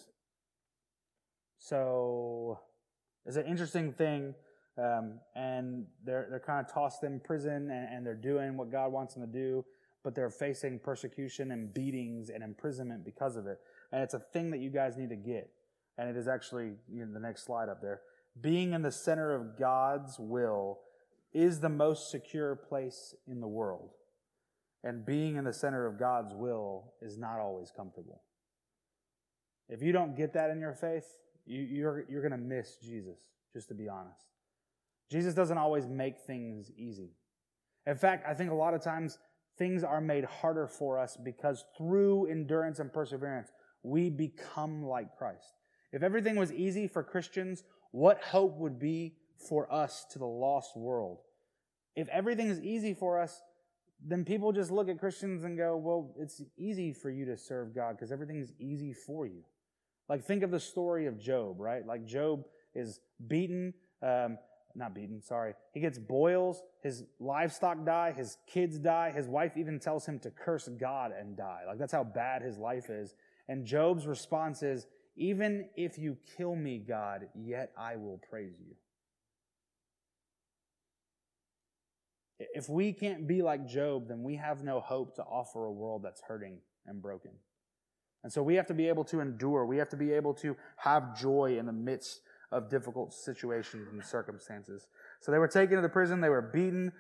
So it's an interesting thing, and they're kind of tossed in prison, and they're doing what God wants them to do, but they're facing persecution and beatings and imprisonment because of it. And it's a thing that you guys need to get. And it is actually, the next slide up there. Being in the center of God's will is the most secure place in the world. And being in the center of God's will is not always comfortable. If you don't get that in your faith, you're going to miss Jesus, just to be honest. Jesus doesn't always make things easy. In fact, I think a lot of times things are made harder for us because through endurance and perseverance, we become like Christ. If everything was easy for Christians, what hope would be for us to the lost world? If everything is easy for us, then people just look at Christians and go, well, it's easy for you to serve God because everything is easy for you. Like, think of the story of Job, right? Like, Job is beaten, he gets boils, his livestock die, his kids die, his wife even tells him to curse God and die. Like, that's how bad his life is. And Job's response is, even if you kill me, God, yet I will praise you. If we can't be like Job, then we have no hope to offer a world that's hurting and broken. And so we have to be able to endure. We have to be able to have joy in the midst of difficult situations and circumstances. So they were taken to the prison. They were beaten.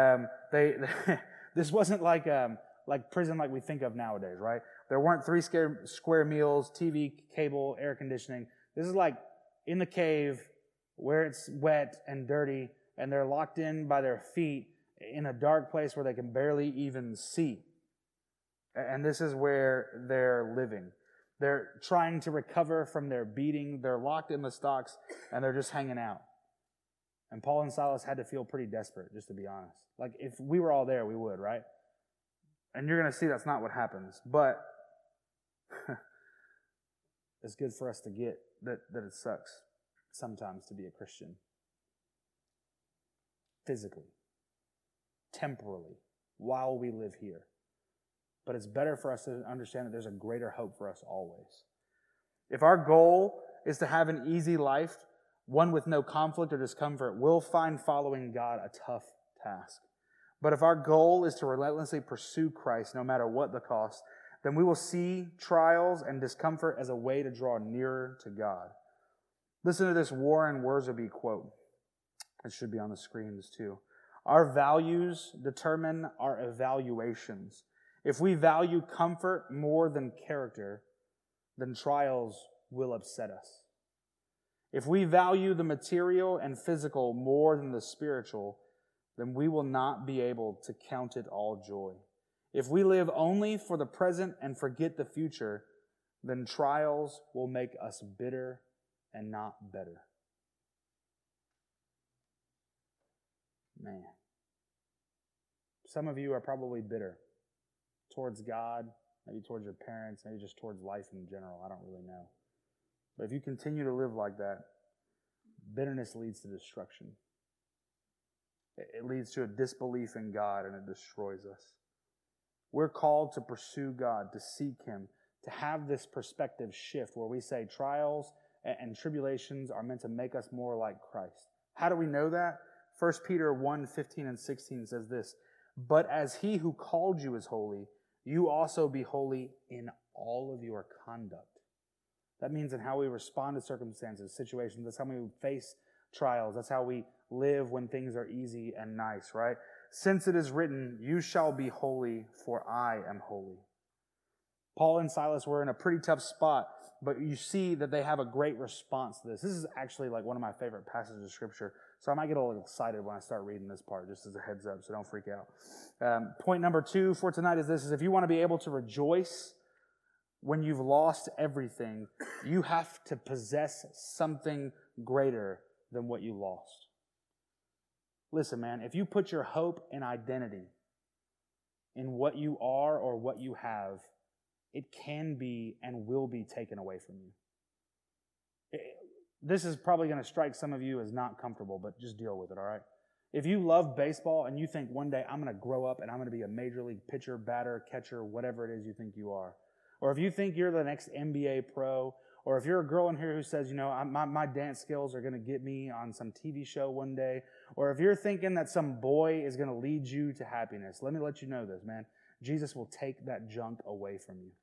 This wasn't like prison like we think of nowadays, right? There weren't 3 square meals, TV, cable, air conditioning. This is like in the cave where it's wet and dirty, and they're locked in by their feet in a dark place where they can barely even see. And this is where they're living. They're trying to recover from their beating. They're locked in the stocks, and they're just hanging out. And Paul and Silas had to feel pretty desperate, just to be honest. Like, if we were all there, we would, right? And you're going to see that's not what happens. But it's good for us to get that it sucks sometimes to be a Christian. Physically, temporally, while we live here. But it's better for us to understand that there's a greater hope for us always. If our goal is to have an easy life, one with no conflict or discomfort, we'll find following God a tough task. But if our goal is to relentlessly pursue Christ, no matter what the cost, then we will see trials and discomfort as a way to draw nearer to God. Listen to this Warren Wiersbe quote. It should be on the screens too. Our values determine our evaluations. If we value comfort more than character, then trials will upset us. If we value the material and physical more than the spiritual, then we will not be able to count it all joy. If we live only for the present and forget the future, then trials will make us bitter and not better. Man. Some of you are probably bitter towards God, maybe towards your parents, maybe just towards life in general. I don't really know. But if you continue to live like that, bitterness leads to destruction. It leads to a disbelief in God, and it destroys us. We're called to pursue God, to seek Him, to have this perspective shift where we say trials and tribulations are meant to make us more like Christ. How do we know that? 1 Peter 1:15 and 16 says this, "But as He who called you is holy, you also be holy in all of your conduct." That means in how we respond to circumstances, situations. That's how we face trials. That's how we live when things are easy and nice, right? Since it is written, "You shall be holy, for I am holy." Paul and Silas were in a pretty tough spot, but you see that they have a great response to this. This is actually like one of my favorite passages of Scripture, so I might get a little excited when I start reading this part, just as a heads up, so don't freak out. Point number 2 for tonight is this, is if you want to be able to rejoice when you've lost everything, you have to possess something greater than what you lost. Listen, man, if you put your hope and identity in what you are or what you have, it can be and will be taken away from you. This is probably going to strike some of you as not comfortable, but just deal with it, all right? If you love baseball and you think one day I'm going to grow up and I'm going to be a major league pitcher, batter, catcher, whatever it is you think you are, or if you think you're the next NBA pro, or if you're a girl in here who says, you know, my dance skills are going to get me on some TV show one day, or if you're thinking that some boy is going to lead you to happiness, let me let you know this, man. Jesus will take that junk away from you.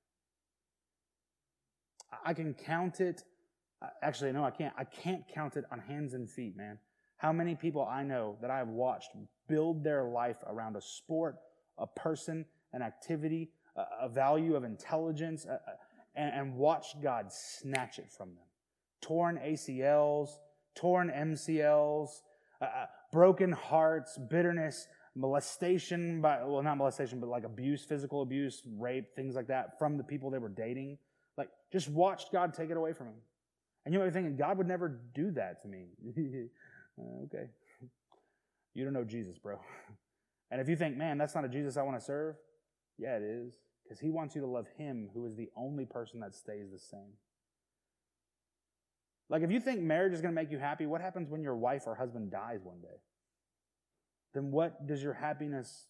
I can count it. Actually, no, I can't. I can't count it on hands and feet, man. How many people I know that I have watched build their life around a sport, a person, an activity, a value of intelligence, and watch God snatch it from them. Torn ACLs, torn MCLs, broken hearts, bitterness, molestation, not molestation, but like abuse, physical abuse, rape, things like that from the people they were dating. Like, just watched God take it away from them. And you might be thinking, God would never do that to me. Okay. You don't know Jesus, bro. And if you think, man, that's not a Jesus I want to serve, yeah, it is. Because He wants you to love Him, who is the only person that stays the same. Like, if you think marriage is going to make you happy, what happens when your wife or husband dies one day? Then what does your happiness,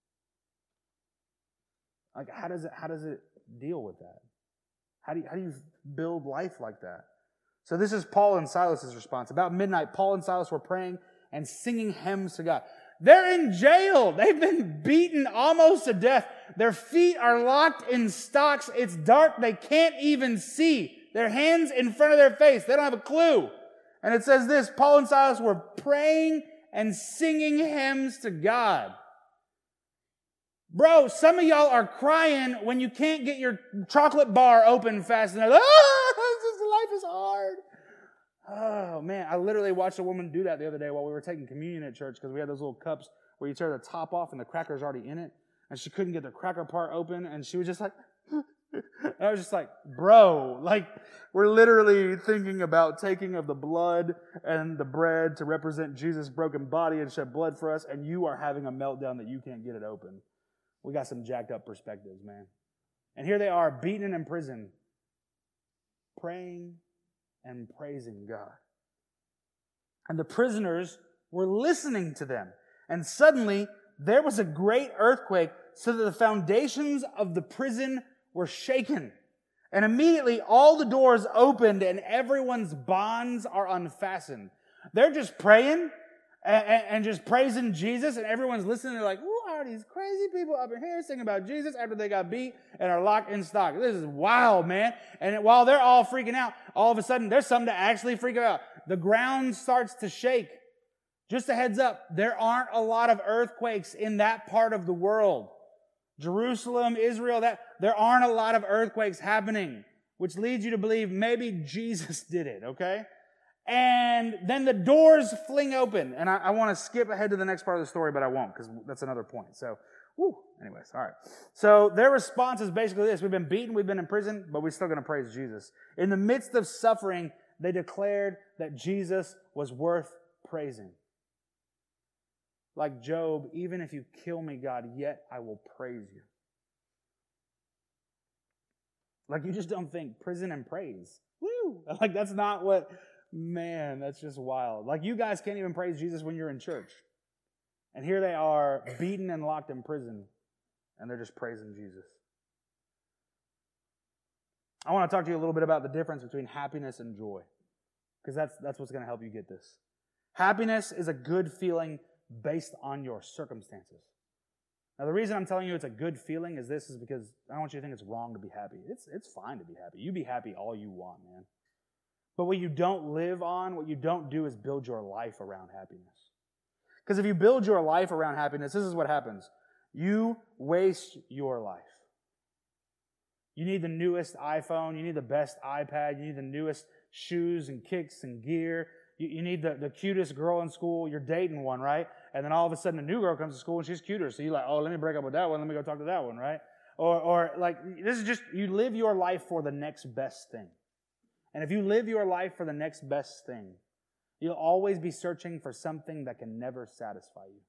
like, how does it deal with that? How do you build life like that? So this is Paul and Silas's response. About midnight, Paul and Silas were praying and singing hymns to God. They're in jail. They've been beaten almost to death. Their feet are locked in stocks. It's dark. They can't even see. Their hands in front of their face. They don't have a clue. And it says this, Paul and Silas were praying and singing hymns to God. Bro, some of y'all are crying when you can't get your chocolate bar open fast enough. Life is hard. Oh, man. I literally watched a woman do that the other day while we were taking communion at church because we had those little cups where you tear the top off and the cracker's already in it. And she couldn't get the cracker part open. And she was just like, and I was just like, bro, like, we're literally thinking about taking of the blood and the bread to represent Jesus' broken body and shed blood for us. And you are having a meltdown that you can't get it open. We got some jacked up perspectives, man. And here they are, beaten and in prison, praying and praising God. And the prisoners were listening to them. And suddenly, there was a great earthquake so that the foundations of the prison were shaken. And immediately, all the doors opened and everyone's bonds are unfastened. They're just praying and just praising Jesus, and everyone's listening. They're like, who are these crazy people up in here singing about Jesus after they got beat and are locked in stock? This is wild, man. And while they're all freaking out, all of a sudden, there's something to actually freak out. The ground starts to shake. Just a heads up, there aren't a lot of earthquakes in that part of the world. Jerusalem, Israel, there aren't a lot of earthquakes happening, which leads you to believe maybe Jesus did it, okay? And then the doors fling open. And I want to skip ahead to the next part of the story, but I won't because that's another point. So, anyways, all right. So their response is basically this. We've been beaten, we've been in prison, but we're still going to praise Jesus. In the midst of suffering, they declared that Jesus was worth praising. Like Job, even if you kill me, God, yet I will praise you. Like, you just don't think prison and praise. Woo! Like, that's not what, man, that's just wild. Like, you guys can't even praise Jesus when you're in church. And here they are, beaten and locked in prison, and they're just praising Jesus. I want to talk to you a little bit about the difference between happiness and joy, because that's what's going to help you get this. Happiness is a good feeling based on your circumstances. Now, the reason I'm telling you it's a good feeling is because I don't want you to think it's wrong to be happy. It's fine to be happy. You be happy all you want, man. But what you don't live on, what you don't do is build your life around happiness. Because if you build your life around happiness, this is what happens. You waste your life. You need the newest iPhone. You need the best iPad. You need the newest shoes and kicks and gear. You need the cutest girl in school. You're dating one, right? And then all of a sudden a new girl comes to school and she's cuter. So you're like, oh, let me break up with that one. Let me go talk to that one, right? Or like, this is just, you live your life for the next best thing. And if you live your life for the next best thing, you'll always be searching for something that can never satisfy you.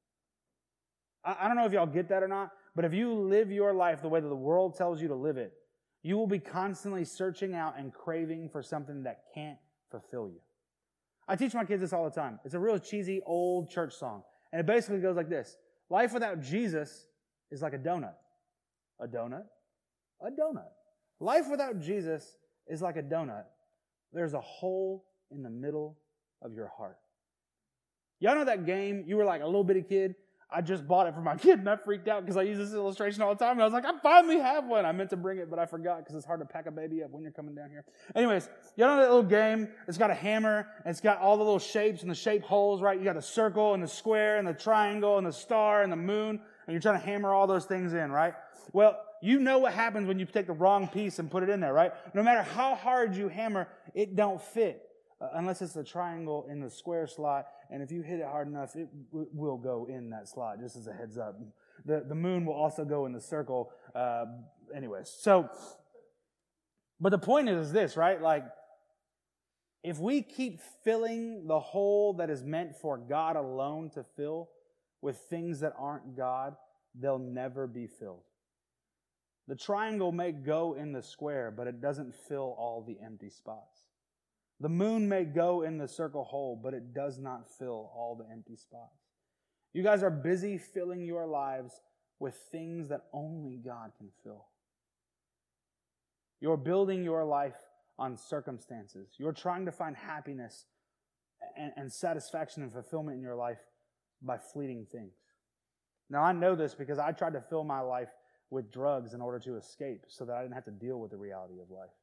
I don't know if y'all get that or not, but if you live your life the way that the world tells you to live it, you will be constantly searching out and craving for something that can't fulfill you. I teach my kids this all the time. It's a real cheesy old church song. And it basically goes like this. Life without Jesus is like a donut. A donut. A donut. Life without Jesus is like a donut. There's a hole in the middle of your heart. Y'all know that game? You were like a little bitty kid. I just bought it for my kid and I freaked out because I use this illustration all the time. And I was like, I finally have one. I meant to bring it, but I forgot because it's hard to pack a baby up when you're coming down here. Anyways, you know that little game? It's got a hammer and it's got all the little shapes and the shape holes, right? You got the circle and the square and the triangle and the star and the moon, and you're trying to hammer all those things in, right? Well, you know what happens when you take the wrong piece and put it in there, right? No matter how hard you hammer, it don't fit. Unless it's the triangle in the square slot, and if you hit it hard enough, it will go in that slot, just as a heads up. The moon will also go in the circle. Anyways, but the point is this, right? Like, if we keep filling the hole that is meant for God alone to fill with things that aren't God, they'll never be filled. The triangle may go in the square, but it doesn't fill all the empty spots. The moon may go in the circle hole, but it does not fill all the empty spots. You guys are busy filling your lives with things that only God can fill. You're building your life on circumstances. You're trying to find happiness and satisfaction and fulfillment in your life by fleeting things. Now, I know this because I tried to fill my life with drugs in order to escape so that I didn't have to deal with the reality of life.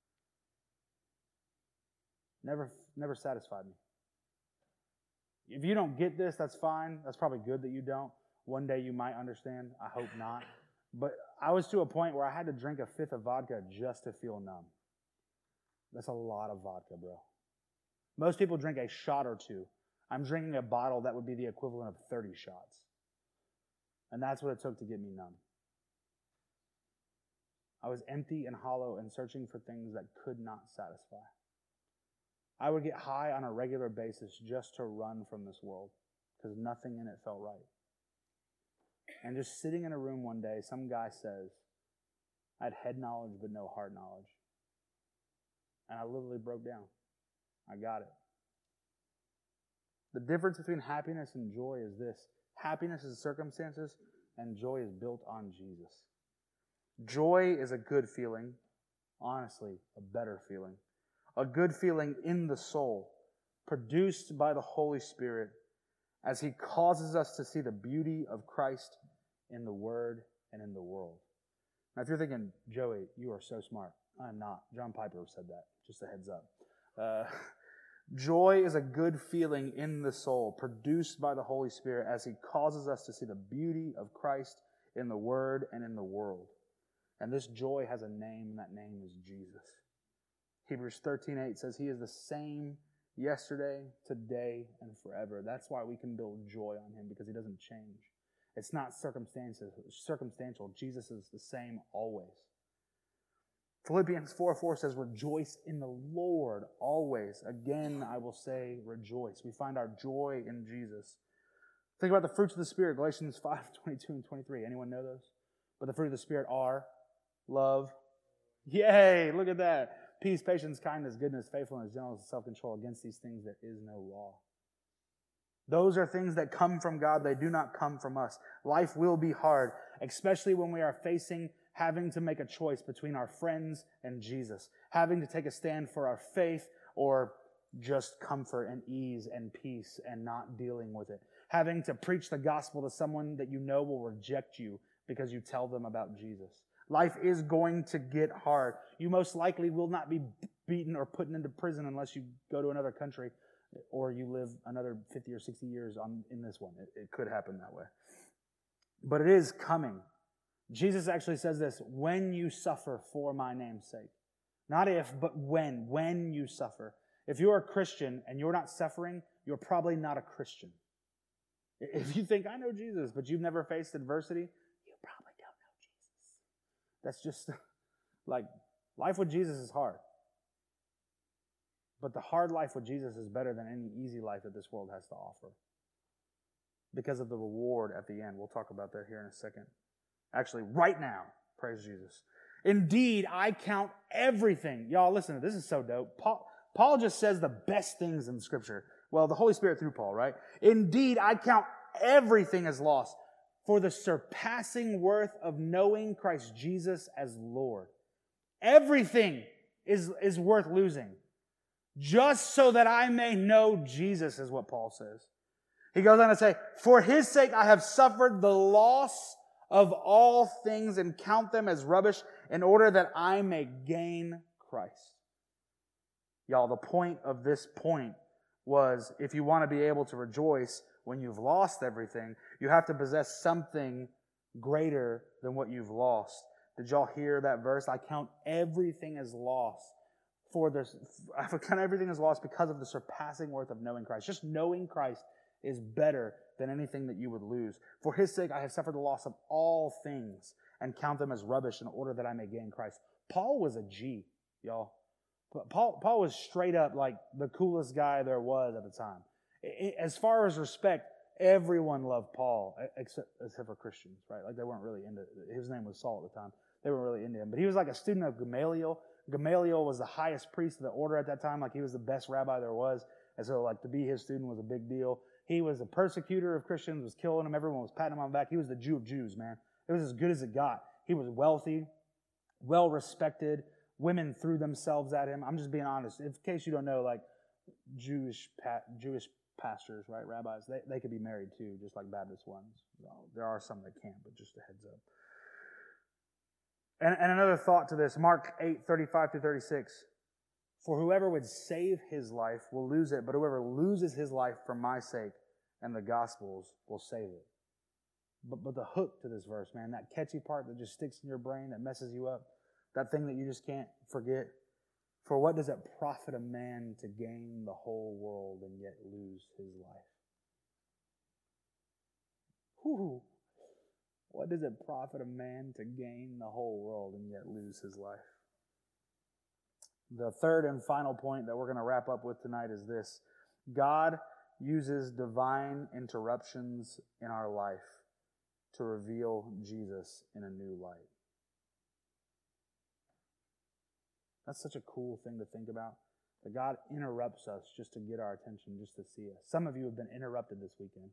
Never satisfied me. If you don't get this, that's fine. That's probably good that you don't. One day you might understand. I hope not. But I was to a point where I had to drink a fifth of vodka just to feel numb. That's a lot of vodka, bro. Most people drink a shot or two. I'm drinking a bottle that would be the equivalent of 30 shots. And that's what it took to get me numb. I was empty and hollow and searching for things that could not satisfy. I would get high on a regular basis just to run from this world because nothing in it felt right. And just sitting in a room one day, some guy says, I had head knowledge but no heart knowledge. And I literally broke down. I got it. The difference between happiness and joy is this. Happiness is circumstances, and joy is built on Jesus. Joy is a good feeling, honestly, a better feeling. A good feeling in the soul, produced by the Holy Spirit as He causes us to see the beauty of Christ in the Word and in the world. Now, if you're thinking, Joey, you are so smart. I'm not. John Piper said that. Just a heads up. Joy is a good feeling in the soul, produced by the Holy Spirit as He causes us to see the beauty of Christ in the Word and in the world. And this joy has a name, and that name is Jesus. Hebrews 13:8 says He is the same yesterday, today, and forever. That's why we can build joy on Him, because He doesn't change. It's not circumstantial. Jesus is the same always. Philippians 4:4 says, rejoice in the Lord always. Again, I will say rejoice. We find our joy in Jesus. Think about the fruits of the Spirit, Galatians 5:22 and 23. Anyone know those? But the fruit of the Spirit are love, Yay, look at that. Peace, patience, kindness, goodness, faithfulness, gentleness, self-control. Against these things there is no law. Those are things that come from God. They do not come from us. Life will be hard, especially when we are having to make a choice between our friends and Jesus, having to take a stand for our faith or just comfort and ease and peace and not dealing with it, having to preach the gospel to someone that you know will reject you because you tell them about Jesus. Life is going to get hard. You most likely will not be beaten or put into prison unless you go to another country or you live another 50 or 60 years in this one. It could happen that way. But it is coming. Jesus actually says this, when you suffer for my name's sake. Not if, but when. When you suffer. If you're a Christian and you're not suffering, you're probably not a Christian. If you think, I know Jesus, but you've never faced adversity, you probably don't know Jesus. That's just, like, life with Jesus is hard. But the hard life with Jesus is better than any easy life that this world has to offer. Because of the reward at the end. We'll talk about that here in a second. Actually, right now, praise Jesus. Indeed, I count everything. Y'all, listen, this is so dope. Paul just says the best things in Scripture. Well, the Holy Spirit through Paul, right? Indeed, I count everything as loss for the surpassing worth of knowing Christ Jesus as Lord. Everything is worth losing. Just so that I may know Jesus, is what Paul says. He goes on to say, for his sake I have suffered the loss of all things and count them as rubbish in order that I may gain Christ. Y'all, the point of this point was if you want to be able to rejoice when you've lost everything, you have to possess something greater than what you've lost. Did y'all hear that verse? I count everything as lost. I count everything as lost because of the surpassing worth of knowing Christ. Just knowing Christ is better than anything that you would lose. For his sake, I have suffered the loss of all things and count them as rubbish in order that I may gain Christ. Paul was a G, y'all. Paul was straight up like the coolest guy there was at the time. As far as respect, everyone loved Paul except for Christians, right? Like they weren't really into it. His name was Saul at the time. They weren't really into him. But he was like a student of Gamaliel. Gamaliel was the highest priest of the order at that time. Like he was the best rabbi there was. And so like to be his student was a big deal. He was a persecutor of Christians, was killing them. Everyone was patting him on the back. He was the Jew of Jews, man. It was as good as it got. He was wealthy, well-respected. Women threw themselves at him. I'm just being honest. In case you don't know, like Jewish pastors, right, rabbis, they could be married too, just like Baptist ones. Well, there are some that can't, but just a heads up. And another thought to this, Mark 8:35-36. For whoever would save his life will lose it, but whoever loses his life for my sake and the gospel's will save it. But the hook to this verse, man, that catchy part that just sticks in your brain, that messes you up, that thing that you just can't forget. For what does it profit a man to gain the whole world and yet lose his life? Whew. What does it profit a man to gain the whole world and yet lose his life? The third and final point that we're going to wrap up with tonight is this. God uses divine interruptions in our life to reveal Jesus in a new light. That's such a cool thing to think about. That God interrupts us just to get our attention, just to see us. Some of you have been interrupted this weekend.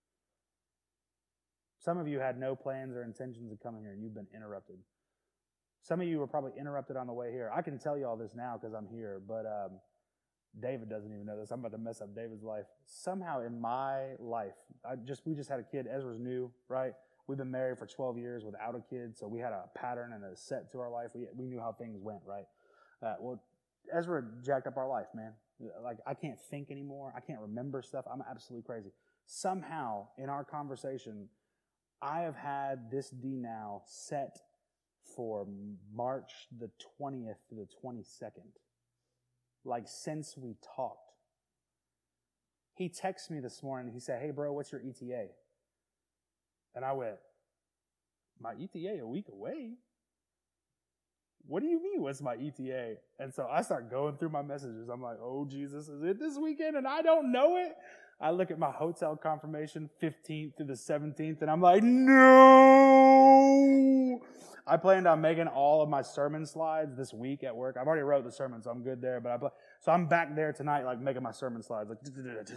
Some of you had no plans or intentions of coming here, and you've been interrupted. Some of you were probably interrupted on the way here. I can tell you all this now because I'm here, but David doesn't even know this. I'm about to mess up David's life. Somehow in my life, we just had a kid. Ezra's new, right? We've been married for 12 years without a kid, so we had a pattern and a set to our life. We knew how things went, right? Well, Ezra jacked up our life, man. Like, I can't think anymore. I can't remember stuff. I'm absolutely crazy. Somehow, in our conversation, I have had this D now set for March the 20th to the 22nd. Like, since we talked. He texted me this morning. He said, hey, bro, what's your ETA? And I went, my ETA a week away? What do you mean, what's my ETA? And so I start going through my messages. I'm like, oh, Jesus, is it this weekend and I don't know it? I look at my hotel confirmation, 15th through the 17th, and I'm like, no! I planned on making all of my sermon slides this week at work. I've already wrote the sermon, so I'm good there. So I'm back there tonight, like making my sermon slides. Like,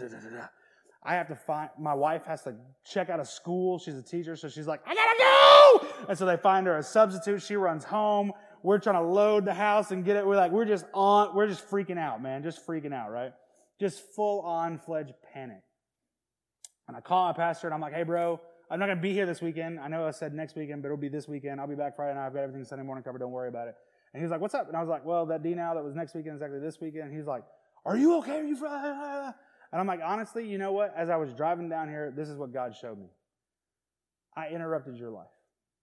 I have to find, my wife has to check out of school. She's a teacher, so she's like, I gotta go! And so they find her a substitute. She runs home. We're trying to load the house and get it. We're just freaking out, man. Just freaking out, right? Just full-on fledged panic. And I call my pastor, and I'm like, hey, bro, I'm not going to be here this weekend. I know I said next weekend, but it'll be this weekend. I'll be back Friday night. I've got everything Sunday morning covered. Don't worry about it. And he was like, what's up? And I was like, well, that D-Now that was next weekend is actually this weekend. And he's like, are you okay? Are you Friday? And I'm like, honestly, you know what? As I was driving down here, this is what God showed me. I interrupted your life.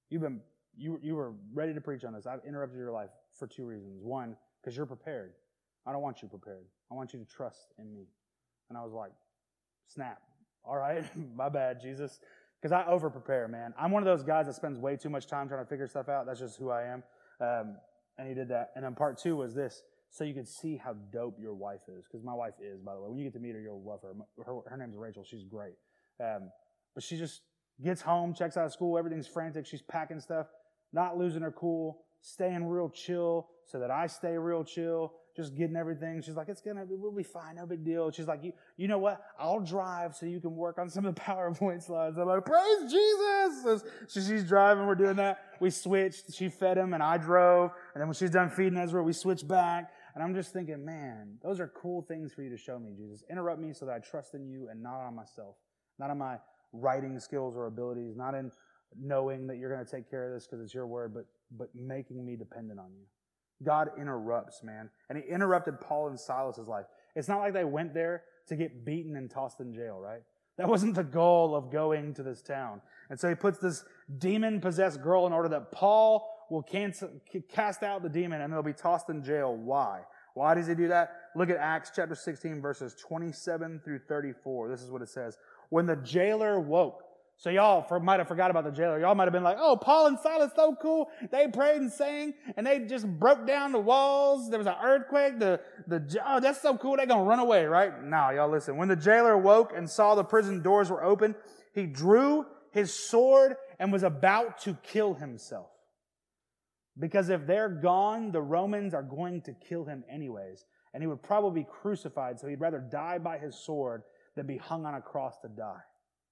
You were ready to preach on this. I've interrupted your life for two reasons. One, because you're prepared. I don't want you prepared. I want you to trust in me. And I was like, snap. All right, my bad, Jesus. Because I over-prepare, man. I'm one of those guys that spends way too much time trying to figure stuff out. That's just who I am. And he did that. And then part two was this, so you could see how dope your wife is. Because my wife is, by the way. When you get to meet her, you'll love her. Her name's Rachel. She's great. But she just gets home, checks out of school. Everything's frantic. She's packing stuff, not losing her cool, staying real chill so that I stay real chill, just getting everything. She's like, we'll be fine, no big deal. She's like, you know what? I'll drive so you can work on some of the PowerPoint slides. I'm like, praise Jesus! So she's driving, we're doing that. We switched. She fed him and I drove. And then when she's done feeding Ezra, we switched back. And I'm just thinking, man, those are cool things for you to show me, Jesus. Interrupt me so that I trust in you and not on myself, not on my writing skills or abilities, not in knowing that you're going to take care of this because it's your word, but making me dependent on you. God interrupts, man. And he interrupted Paul and Silas's life. It's not like they went there to get beaten and tossed in jail, right? That wasn't the goal of going to this town. And so he puts this demon-possessed girl in order that Paul will cast out the demon and they'll be tossed in jail. Why? Why does he do that? Look at Acts chapter 16, verses 27 through 34. This is what it says. When the jailer woke. So y'all might have forgot about the jailer. Y'all might have been like, oh, Paul and Silas, so cool. They prayed and sang, and they just broke down the walls. There was an earthquake. Oh, that's so cool. They're going to run away, right? No, y'all listen. When the jailer woke and saw the prison doors were open, he drew his sword and was about to kill himself. Because if they're gone, the Romans are going to kill him anyways. And he would probably be crucified, so he'd rather die by his sword than be hung on a cross to die.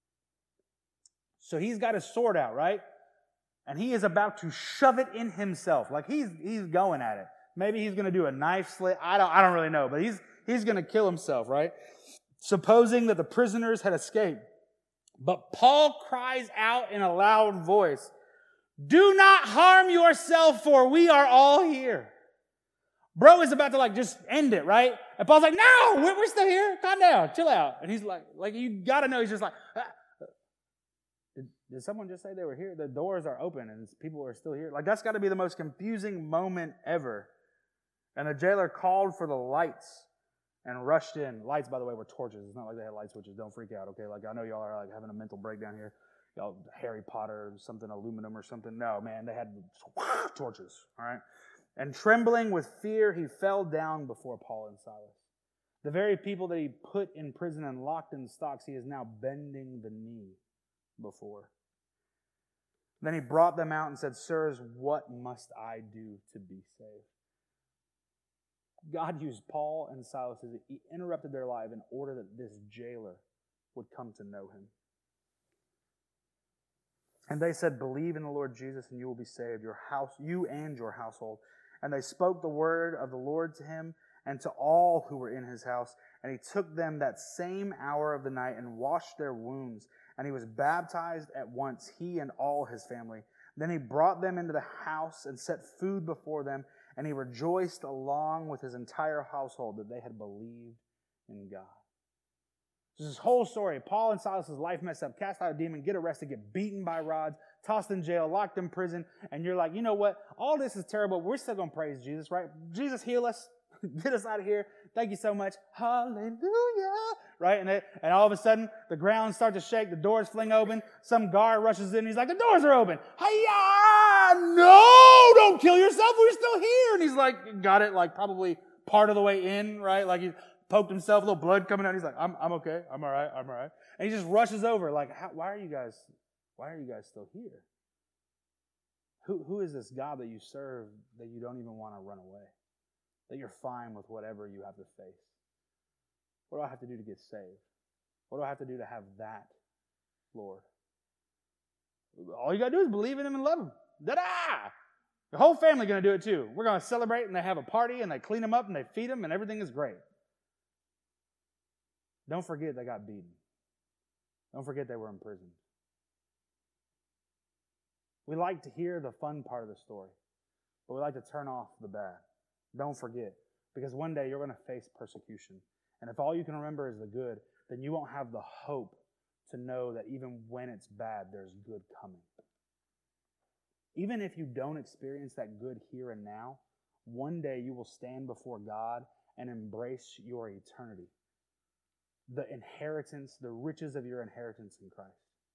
So he's got his sword out, right? And he is about to shove it in himself. Like he's going at it. Maybe he's going to do a knife slit. I don't really know, but he's going to kill himself, right? Supposing that the prisoners had escaped. But Paul cries out in a loud voice, do not harm yourself, for we are all here. Bro is about to just end it, right? And Paul's like, no, we're still here. Calm down, chill out. And he's like you got to know, he's just like, Did someone just say they were here? The doors are open and people are still here. That's got to be the most confusing moment ever. And the jailer called for the lights and rushed in. Lights, by the way, were torches. It's not like they had light switches. Don't freak out, okay? I know y'all are having a mental breakdown here. Y'all Harry Potter, something aluminum or something. No, man, they had torches, all right? And trembling with fear, he fell down before Paul and Silas. The very people that he put in prison and locked in stocks, he is now bending the knee before. Then he brought them out and said, sirs, what must I do to be saved? God used Paul and Silas. He interrupted their life in order that this jailer would come to know him. And they said, believe in the Lord Jesus and you will be saved, you and your household. And they spoke the word of the Lord to him and to all who were in his house. And he took them that same hour of the night and washed their wounds. And he was baptized at once, he and all his family. Then he brought them into the house and set food before them. And he rejoiced along with his entire household that they had believed in God. This whole story, Paul and Silas' life messed up, cast out a demon, get arrested, get beaten by rods, tossed in jail, locked in prison. And you're like, you know what? All this is terrible. We're still going to praise Jesus, right? Jesus, heal us. Get us out of here. Thank you so much. Hallelujah. Right? And all of a sudden, the ground starts to shake. The doors fling open. Some guard rushes in. He's like, the doors are open. Hi-ya! No! Don't kill yourself. We're still here. And he's like, got it probably part of the way in, right? He poked himself, a little blood coming out. He's like, I'm okay. I'm all right. I'm all right. And he just rushes over. Why are you guys still here? Who is this God that you serve that you don't even want to run away? That you're fine with whatever you have to face? What do I have to do to get saved? What do I have to do to have that, Lord? All you got to do is believe in Him and love Him. Da-da! The whole family going to do it too. We're going to celebrate, and they have a party, and they clean them up, and they feed them, and everything is great. Don't forget they got beaten. Don't forget they were in prison. We like to hear the fun part of the story, but we like to turn off the bad. Don't forget, because one day you're going to face persecution. And if all you can remember is the good, then you won't have the hope to know that even when it's bad, there's good coming. Even if you don't experience that good here and now, one day you will stand before God and embrace your eternity. The inheritance, the riches of your inheritance in Christ.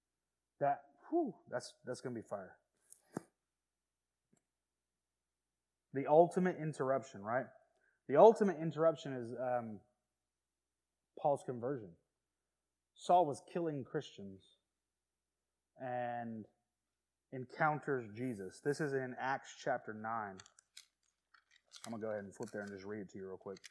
That's going to be fire. The ultimate interruption, right? The ultimate interruption is Paul's conversion. Saul was killing Christians and encounters Jesus. This is in Acts chapter 9. I'm going to go ahead and flip there and just read it to you real quick.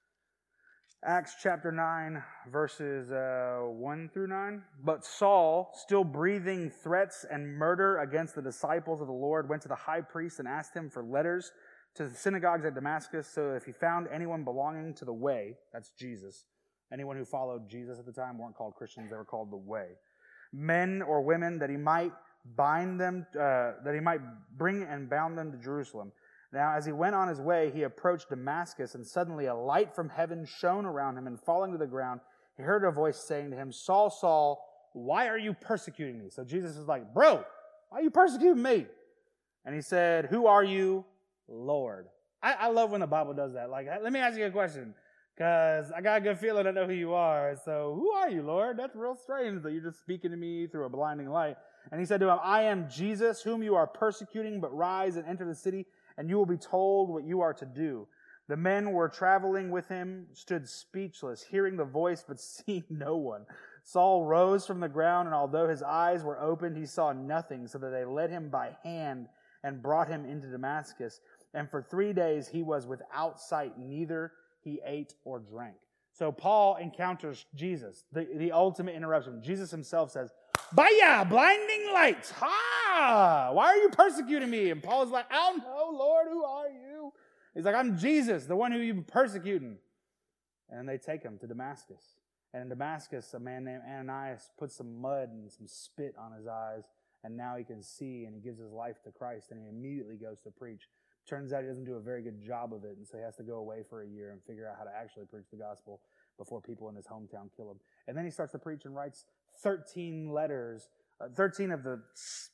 Acts chapter 9, verses 1 through 9. But Saul, still breathing threats and murder against the disciples of the Lord, went to the high priest and asked him for letters to the synagogues at Damascus, so if he found anyone belonging to the way, that's Jesus. Anyone who followed Jesus at the time weren't called Christians, they were called the way. Men or women, that he might bind them, that he might bring and bound them to Jerusalem. Now, as he went on his way, he approached Damascus, and suddenly a light from heaven shone around him, and falling to the ground, he heard a voice saying to him, Saul, Saul, why are you persecuting me? So Jesus is like, bro, why are you persecuting me? And he said, who are you, Lord? I love when the Bible does that. Like, let me ask you a question, because I got a good feeling I know who you are. So, who are you, Lord? That's real strange that you're just speaking to me through a blinding light. And he said to him, I am Jesus, whom you are persecuting, but rise and enter the city, and you will be told what you are to do. The men who were traveling with him stood speechless, hearing the voice, but seeing no one. Saul rose from the ground, and although his eyes were opened, he saw nothing, so that they led him by hand and brought him into Damascus. And for 3 days he was without sight, neither he ate or drank. So Paul encounters Jesus, the ultimate interruption. Jesus himself says, Baya, blinding lights, ha! Why are you persecuting me? And Paul's like, I don't know, Lord, who are you? He's like, I'm Jesus, the one who you've been persecuting. And they take him to Damascus. And in Damascus, a man named Ananias puts some mud and some spit on his eyes, and now he can see, and he gives his life to Christ, and he immediately goes to preach. Turns out he doesn't do a very good job of it, and so he has to go away for a year and figure out how to actually preach the gospel before people in his hometown kill him. And then he starts to preach and writes 13 letters, 13 of the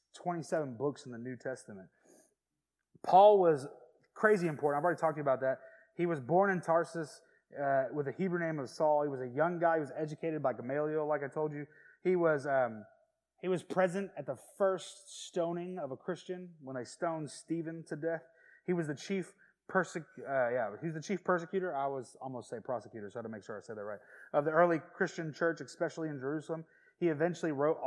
27 books in the New Testament. Paul was crazy important. I've already talked to you about that. He was born in Tarsus with a Hebrew name of Saul. He was a young guy. He was educated by Gamaliel, like I told you. He was present at the first stoning of a Christian when they stoned Stephen to death. He was the chief he's the chief persecutor. I was almost say prosecutor, so I had to make sure I said that right. Of the early Christian church, especially in Jerusalem. He eventually wrote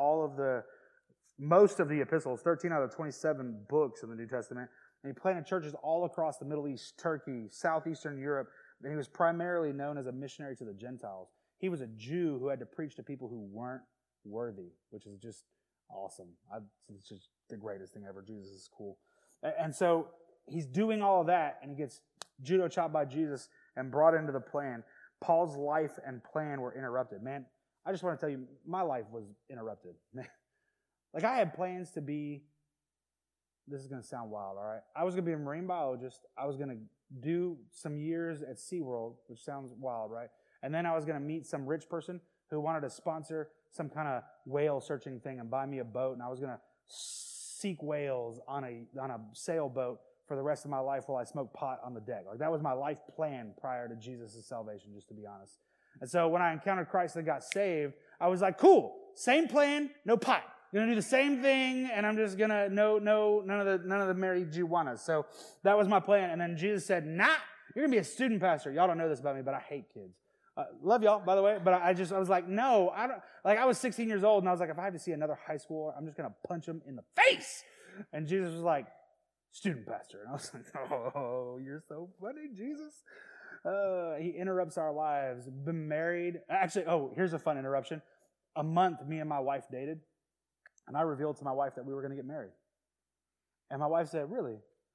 most of the epistles, 13 out of 27 books in the New Testament. And he planted churches all across the Middle East, Turkey, Southeastern Europe. And he was primarily known as a missionary to the Gentiles. He was a Jew who had to preach to people who weren't worthy, which is just awesome. It's just the greatest thing ever. Jesus is cool. And so he's doing all of that, and he gets judo chopped by Jesus and brought into the plan. Paul's life and plan were interrupted. Man, I just want to tell you, my life was interrupted. Like, I had plans to be, this is going to sound wild, all right? I was going to be a marine biologist. I was going to do some years at SeaWorld, which sounds wild, right? And then I was going to meet some rich person who wanted to sponsor some kind of whale searching thing and buy me a boat, and I was going to seek whales on a sailboat for the rest of my life while I smoked pot on the deck. Like, that was my life plan prior to Jesus' salvation, just to be honest. And so when I encountered Christ and got saved, I was like, cool, same plan, no pot. I'm going to do the same thing, and I'm just going to, none of the Mary Juanas. So that was my plan. And then Jesus said, nah, you're going to be a student pastor. Y'all don't know this about me, but I hate kids. Love y'all, by the way, but I was like, no, I don't. Like, I was 16 years old, and I was like, if I have to see another high schooler, I'm just going to punch him in the face. And Jesus was like, student pastor. And I was like, oh, you're so funny, Jesus. He interrupts our lives. Been married. Actually, here's a fun interruption. A month, me and my wife dated, and I revealed to my wife that we were going to get married. And my wife said, really?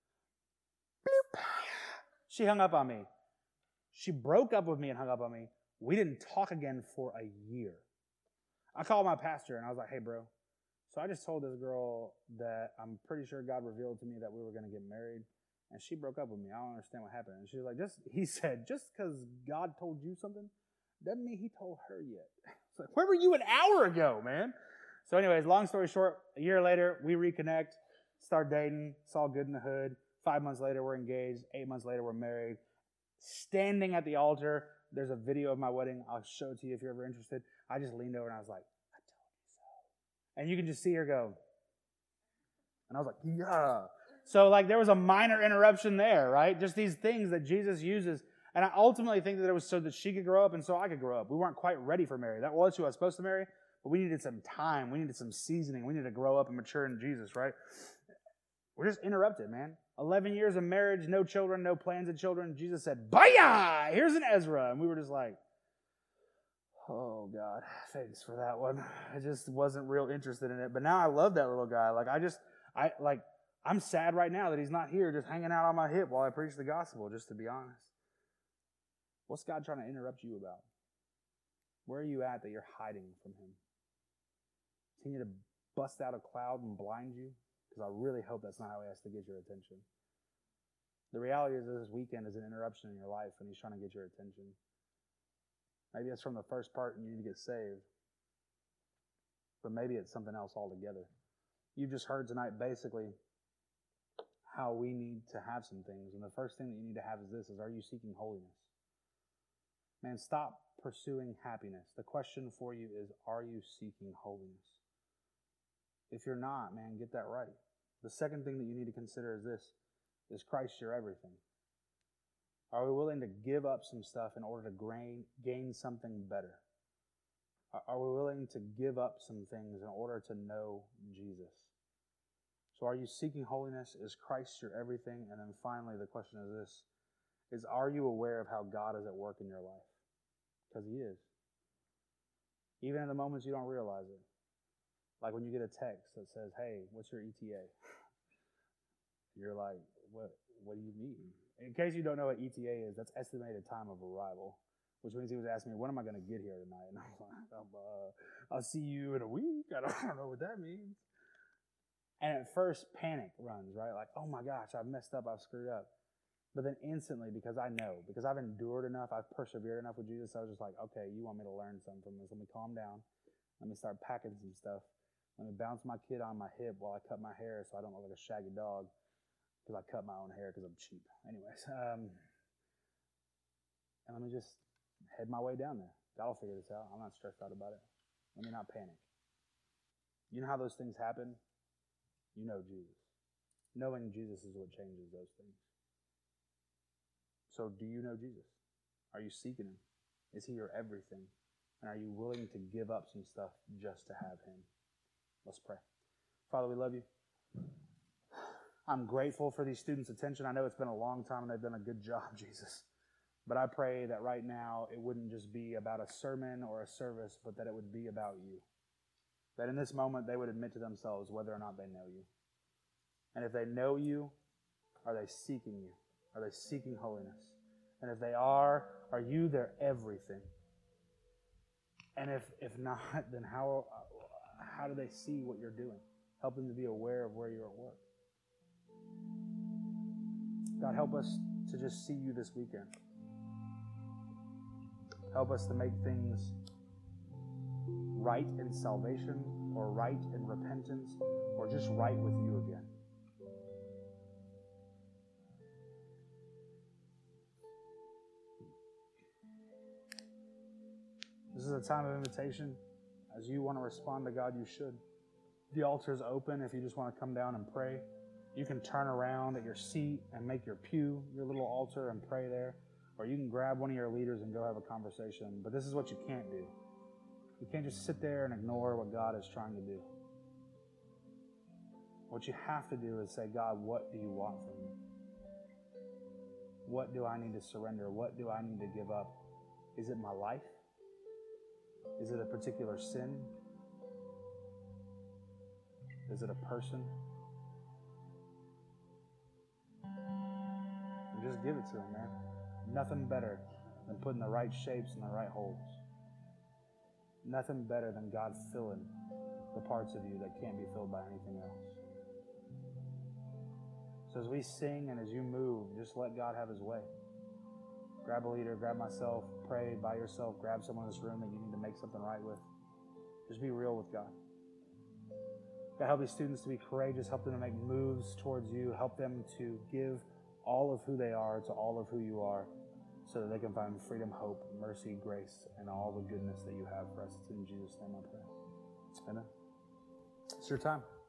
Bloop. She hung up on me. She broke up with me and hung up on me. We didn't talk again for a year. I called my pastor, and I was like, hey, bro, so I just told this girl that I'm pretty sure God revealed to me that we were going to get married, and she broke up with me. I don't understand what happened. And she was like, he said, just because God told you something doesn't mean he told her yet. It's like, where were you an hour ago, man? So anyways, long story short, a year later, we reconnect, start dating. It's all good in the hood. 5 months later, we're engaged. 8 months later, we're married. Standing at the altar, there's a video of my wedding. I'll show it to you if you're ever interested. I just leaned over and I was like, I told you so. And you can just see her go. And I was like, yeah. So like there was a minor interruption there, right? Just these things that Jesus uses. And I ultimately think that it was so that she could grow up and so I could grow up. We weren't quite ready for Mary. That was who I was supposed to marry, but we needed some time. We needed some seasoning. We needed to grow up and mature in Jesus, right? We're just interrupted, man. 11 years of marriage, no children, no plans of children. Jesus said, "Baya! Here's an Ezra." And we were just like, oh, God, thanks for that one. I just wasn't real interested in it. But now I love that little guy. I'm sad right now that he's not here just hanging out on my hip while I preach the gospel, just to be honest. What's God trying to interrupt you about? Where are you at that you're hiding from him? Continue to bust out a cloud and blind you? Because I really hope that's not how he has to get your attention. The reality is this weekend is an interruption in your life and he's trying to get your attention. Maybe it's from the first part and you need to get saved. But maybe it's something else altogether. You've just heard tonight basically how we need to have some things. And the first thing that you need to have is this, are you seeking holiness? Man, stop pursuing happiness. The question for you is, are you seeking holiness? If you're not, man, get that right. The second thing that you need to consider is this, is Christ your everything? Are we willing to give up some stuff in order to gain something better? Are we willing to give up some things in order to know Jesus? So are you seeking holiness? Is Christ your everything? And then finally, the question is this, is are you aware of how God is at work in your life? Because he is. Even in the moments you don't realize it. Like when you get a text that says, hey, what's your ETA? You're like, what do you mean? In case you don't know what ETA is, that's estimated time of arrival, which means he was asking me, when am I going to get here tonight? And I was like, I'll see you in a week. I don't know what that means. And at first, panic runs, right? Like, oh my gosh, I've messed up, I've screwed up. But then instantly, because I've endured enough, I've persevered enough with Jesus, I was just like, okay, you want me to learn something from this. Let me calm down. Let me start packing some stuff. Let me bounce my kid on my hip while I cut my hair so I don't look like a shaggy dog because I cut my own hair because I'm cheap. Anyways, and let me just head my way down there. God will figure this out. I'm not stressed out about it. Let me not panic. You know how those things happen? You know Jesus. Knowing Jesus is what changes those things. So do you know Jesus? Are you seeking him? Is he your everything? And are you willing to give up some stuff just to have him? Let's pray. Father, we love you. I'm grateful for these students' attention. I know it's been a long time and they've done a good job, Jesus. But I pray that right now it wouldn't just be about a sermon or a service, but that it would be about you. That in this moment they would admit to themselves whether or not they know you. And if they know you, are they seeking you? Are they seeking holiness? And if they are you their everything? And if not, then how do they see what you're doing? Help them to be aware of where you're at work. God, help us to just see you this weekend. Help us to make things right in salvation, or right in repentance, or just right with you again. This is a time of invitation. As you want to respond to God, you should. The altar is open if you just want to come down and pray. You can turn around at your seat and make your pew your little altar and pray there. Or you can grab one of your leaders and go have a conversation. But this is what you can't do. You can't just sit there and ignore what God is trying to do. What you have to do is say, God, what do you want from me? What do I need to surrender? What do I need to give up? Is it my life? Is it a particular sin? Is it a person? And just give it to him, man. Nothing better than putting the right shapes in the right holes. Nothing better than God filling the parts of you that can't be filled by anything else. So as we sing and as you move, just let God have his way. Grab a leader, grab myself, pray by yourself, grab someone in this room that you need to make something right with. Just be real with God. God, help these students to be courageous, help them to make moves towards you, help them to give all of who they are to all of who you are, so that they can find freedom, hope, mercy, grace, and all the goodness that you have for us. It's in Jesus' name I pray. Amen. It's your time.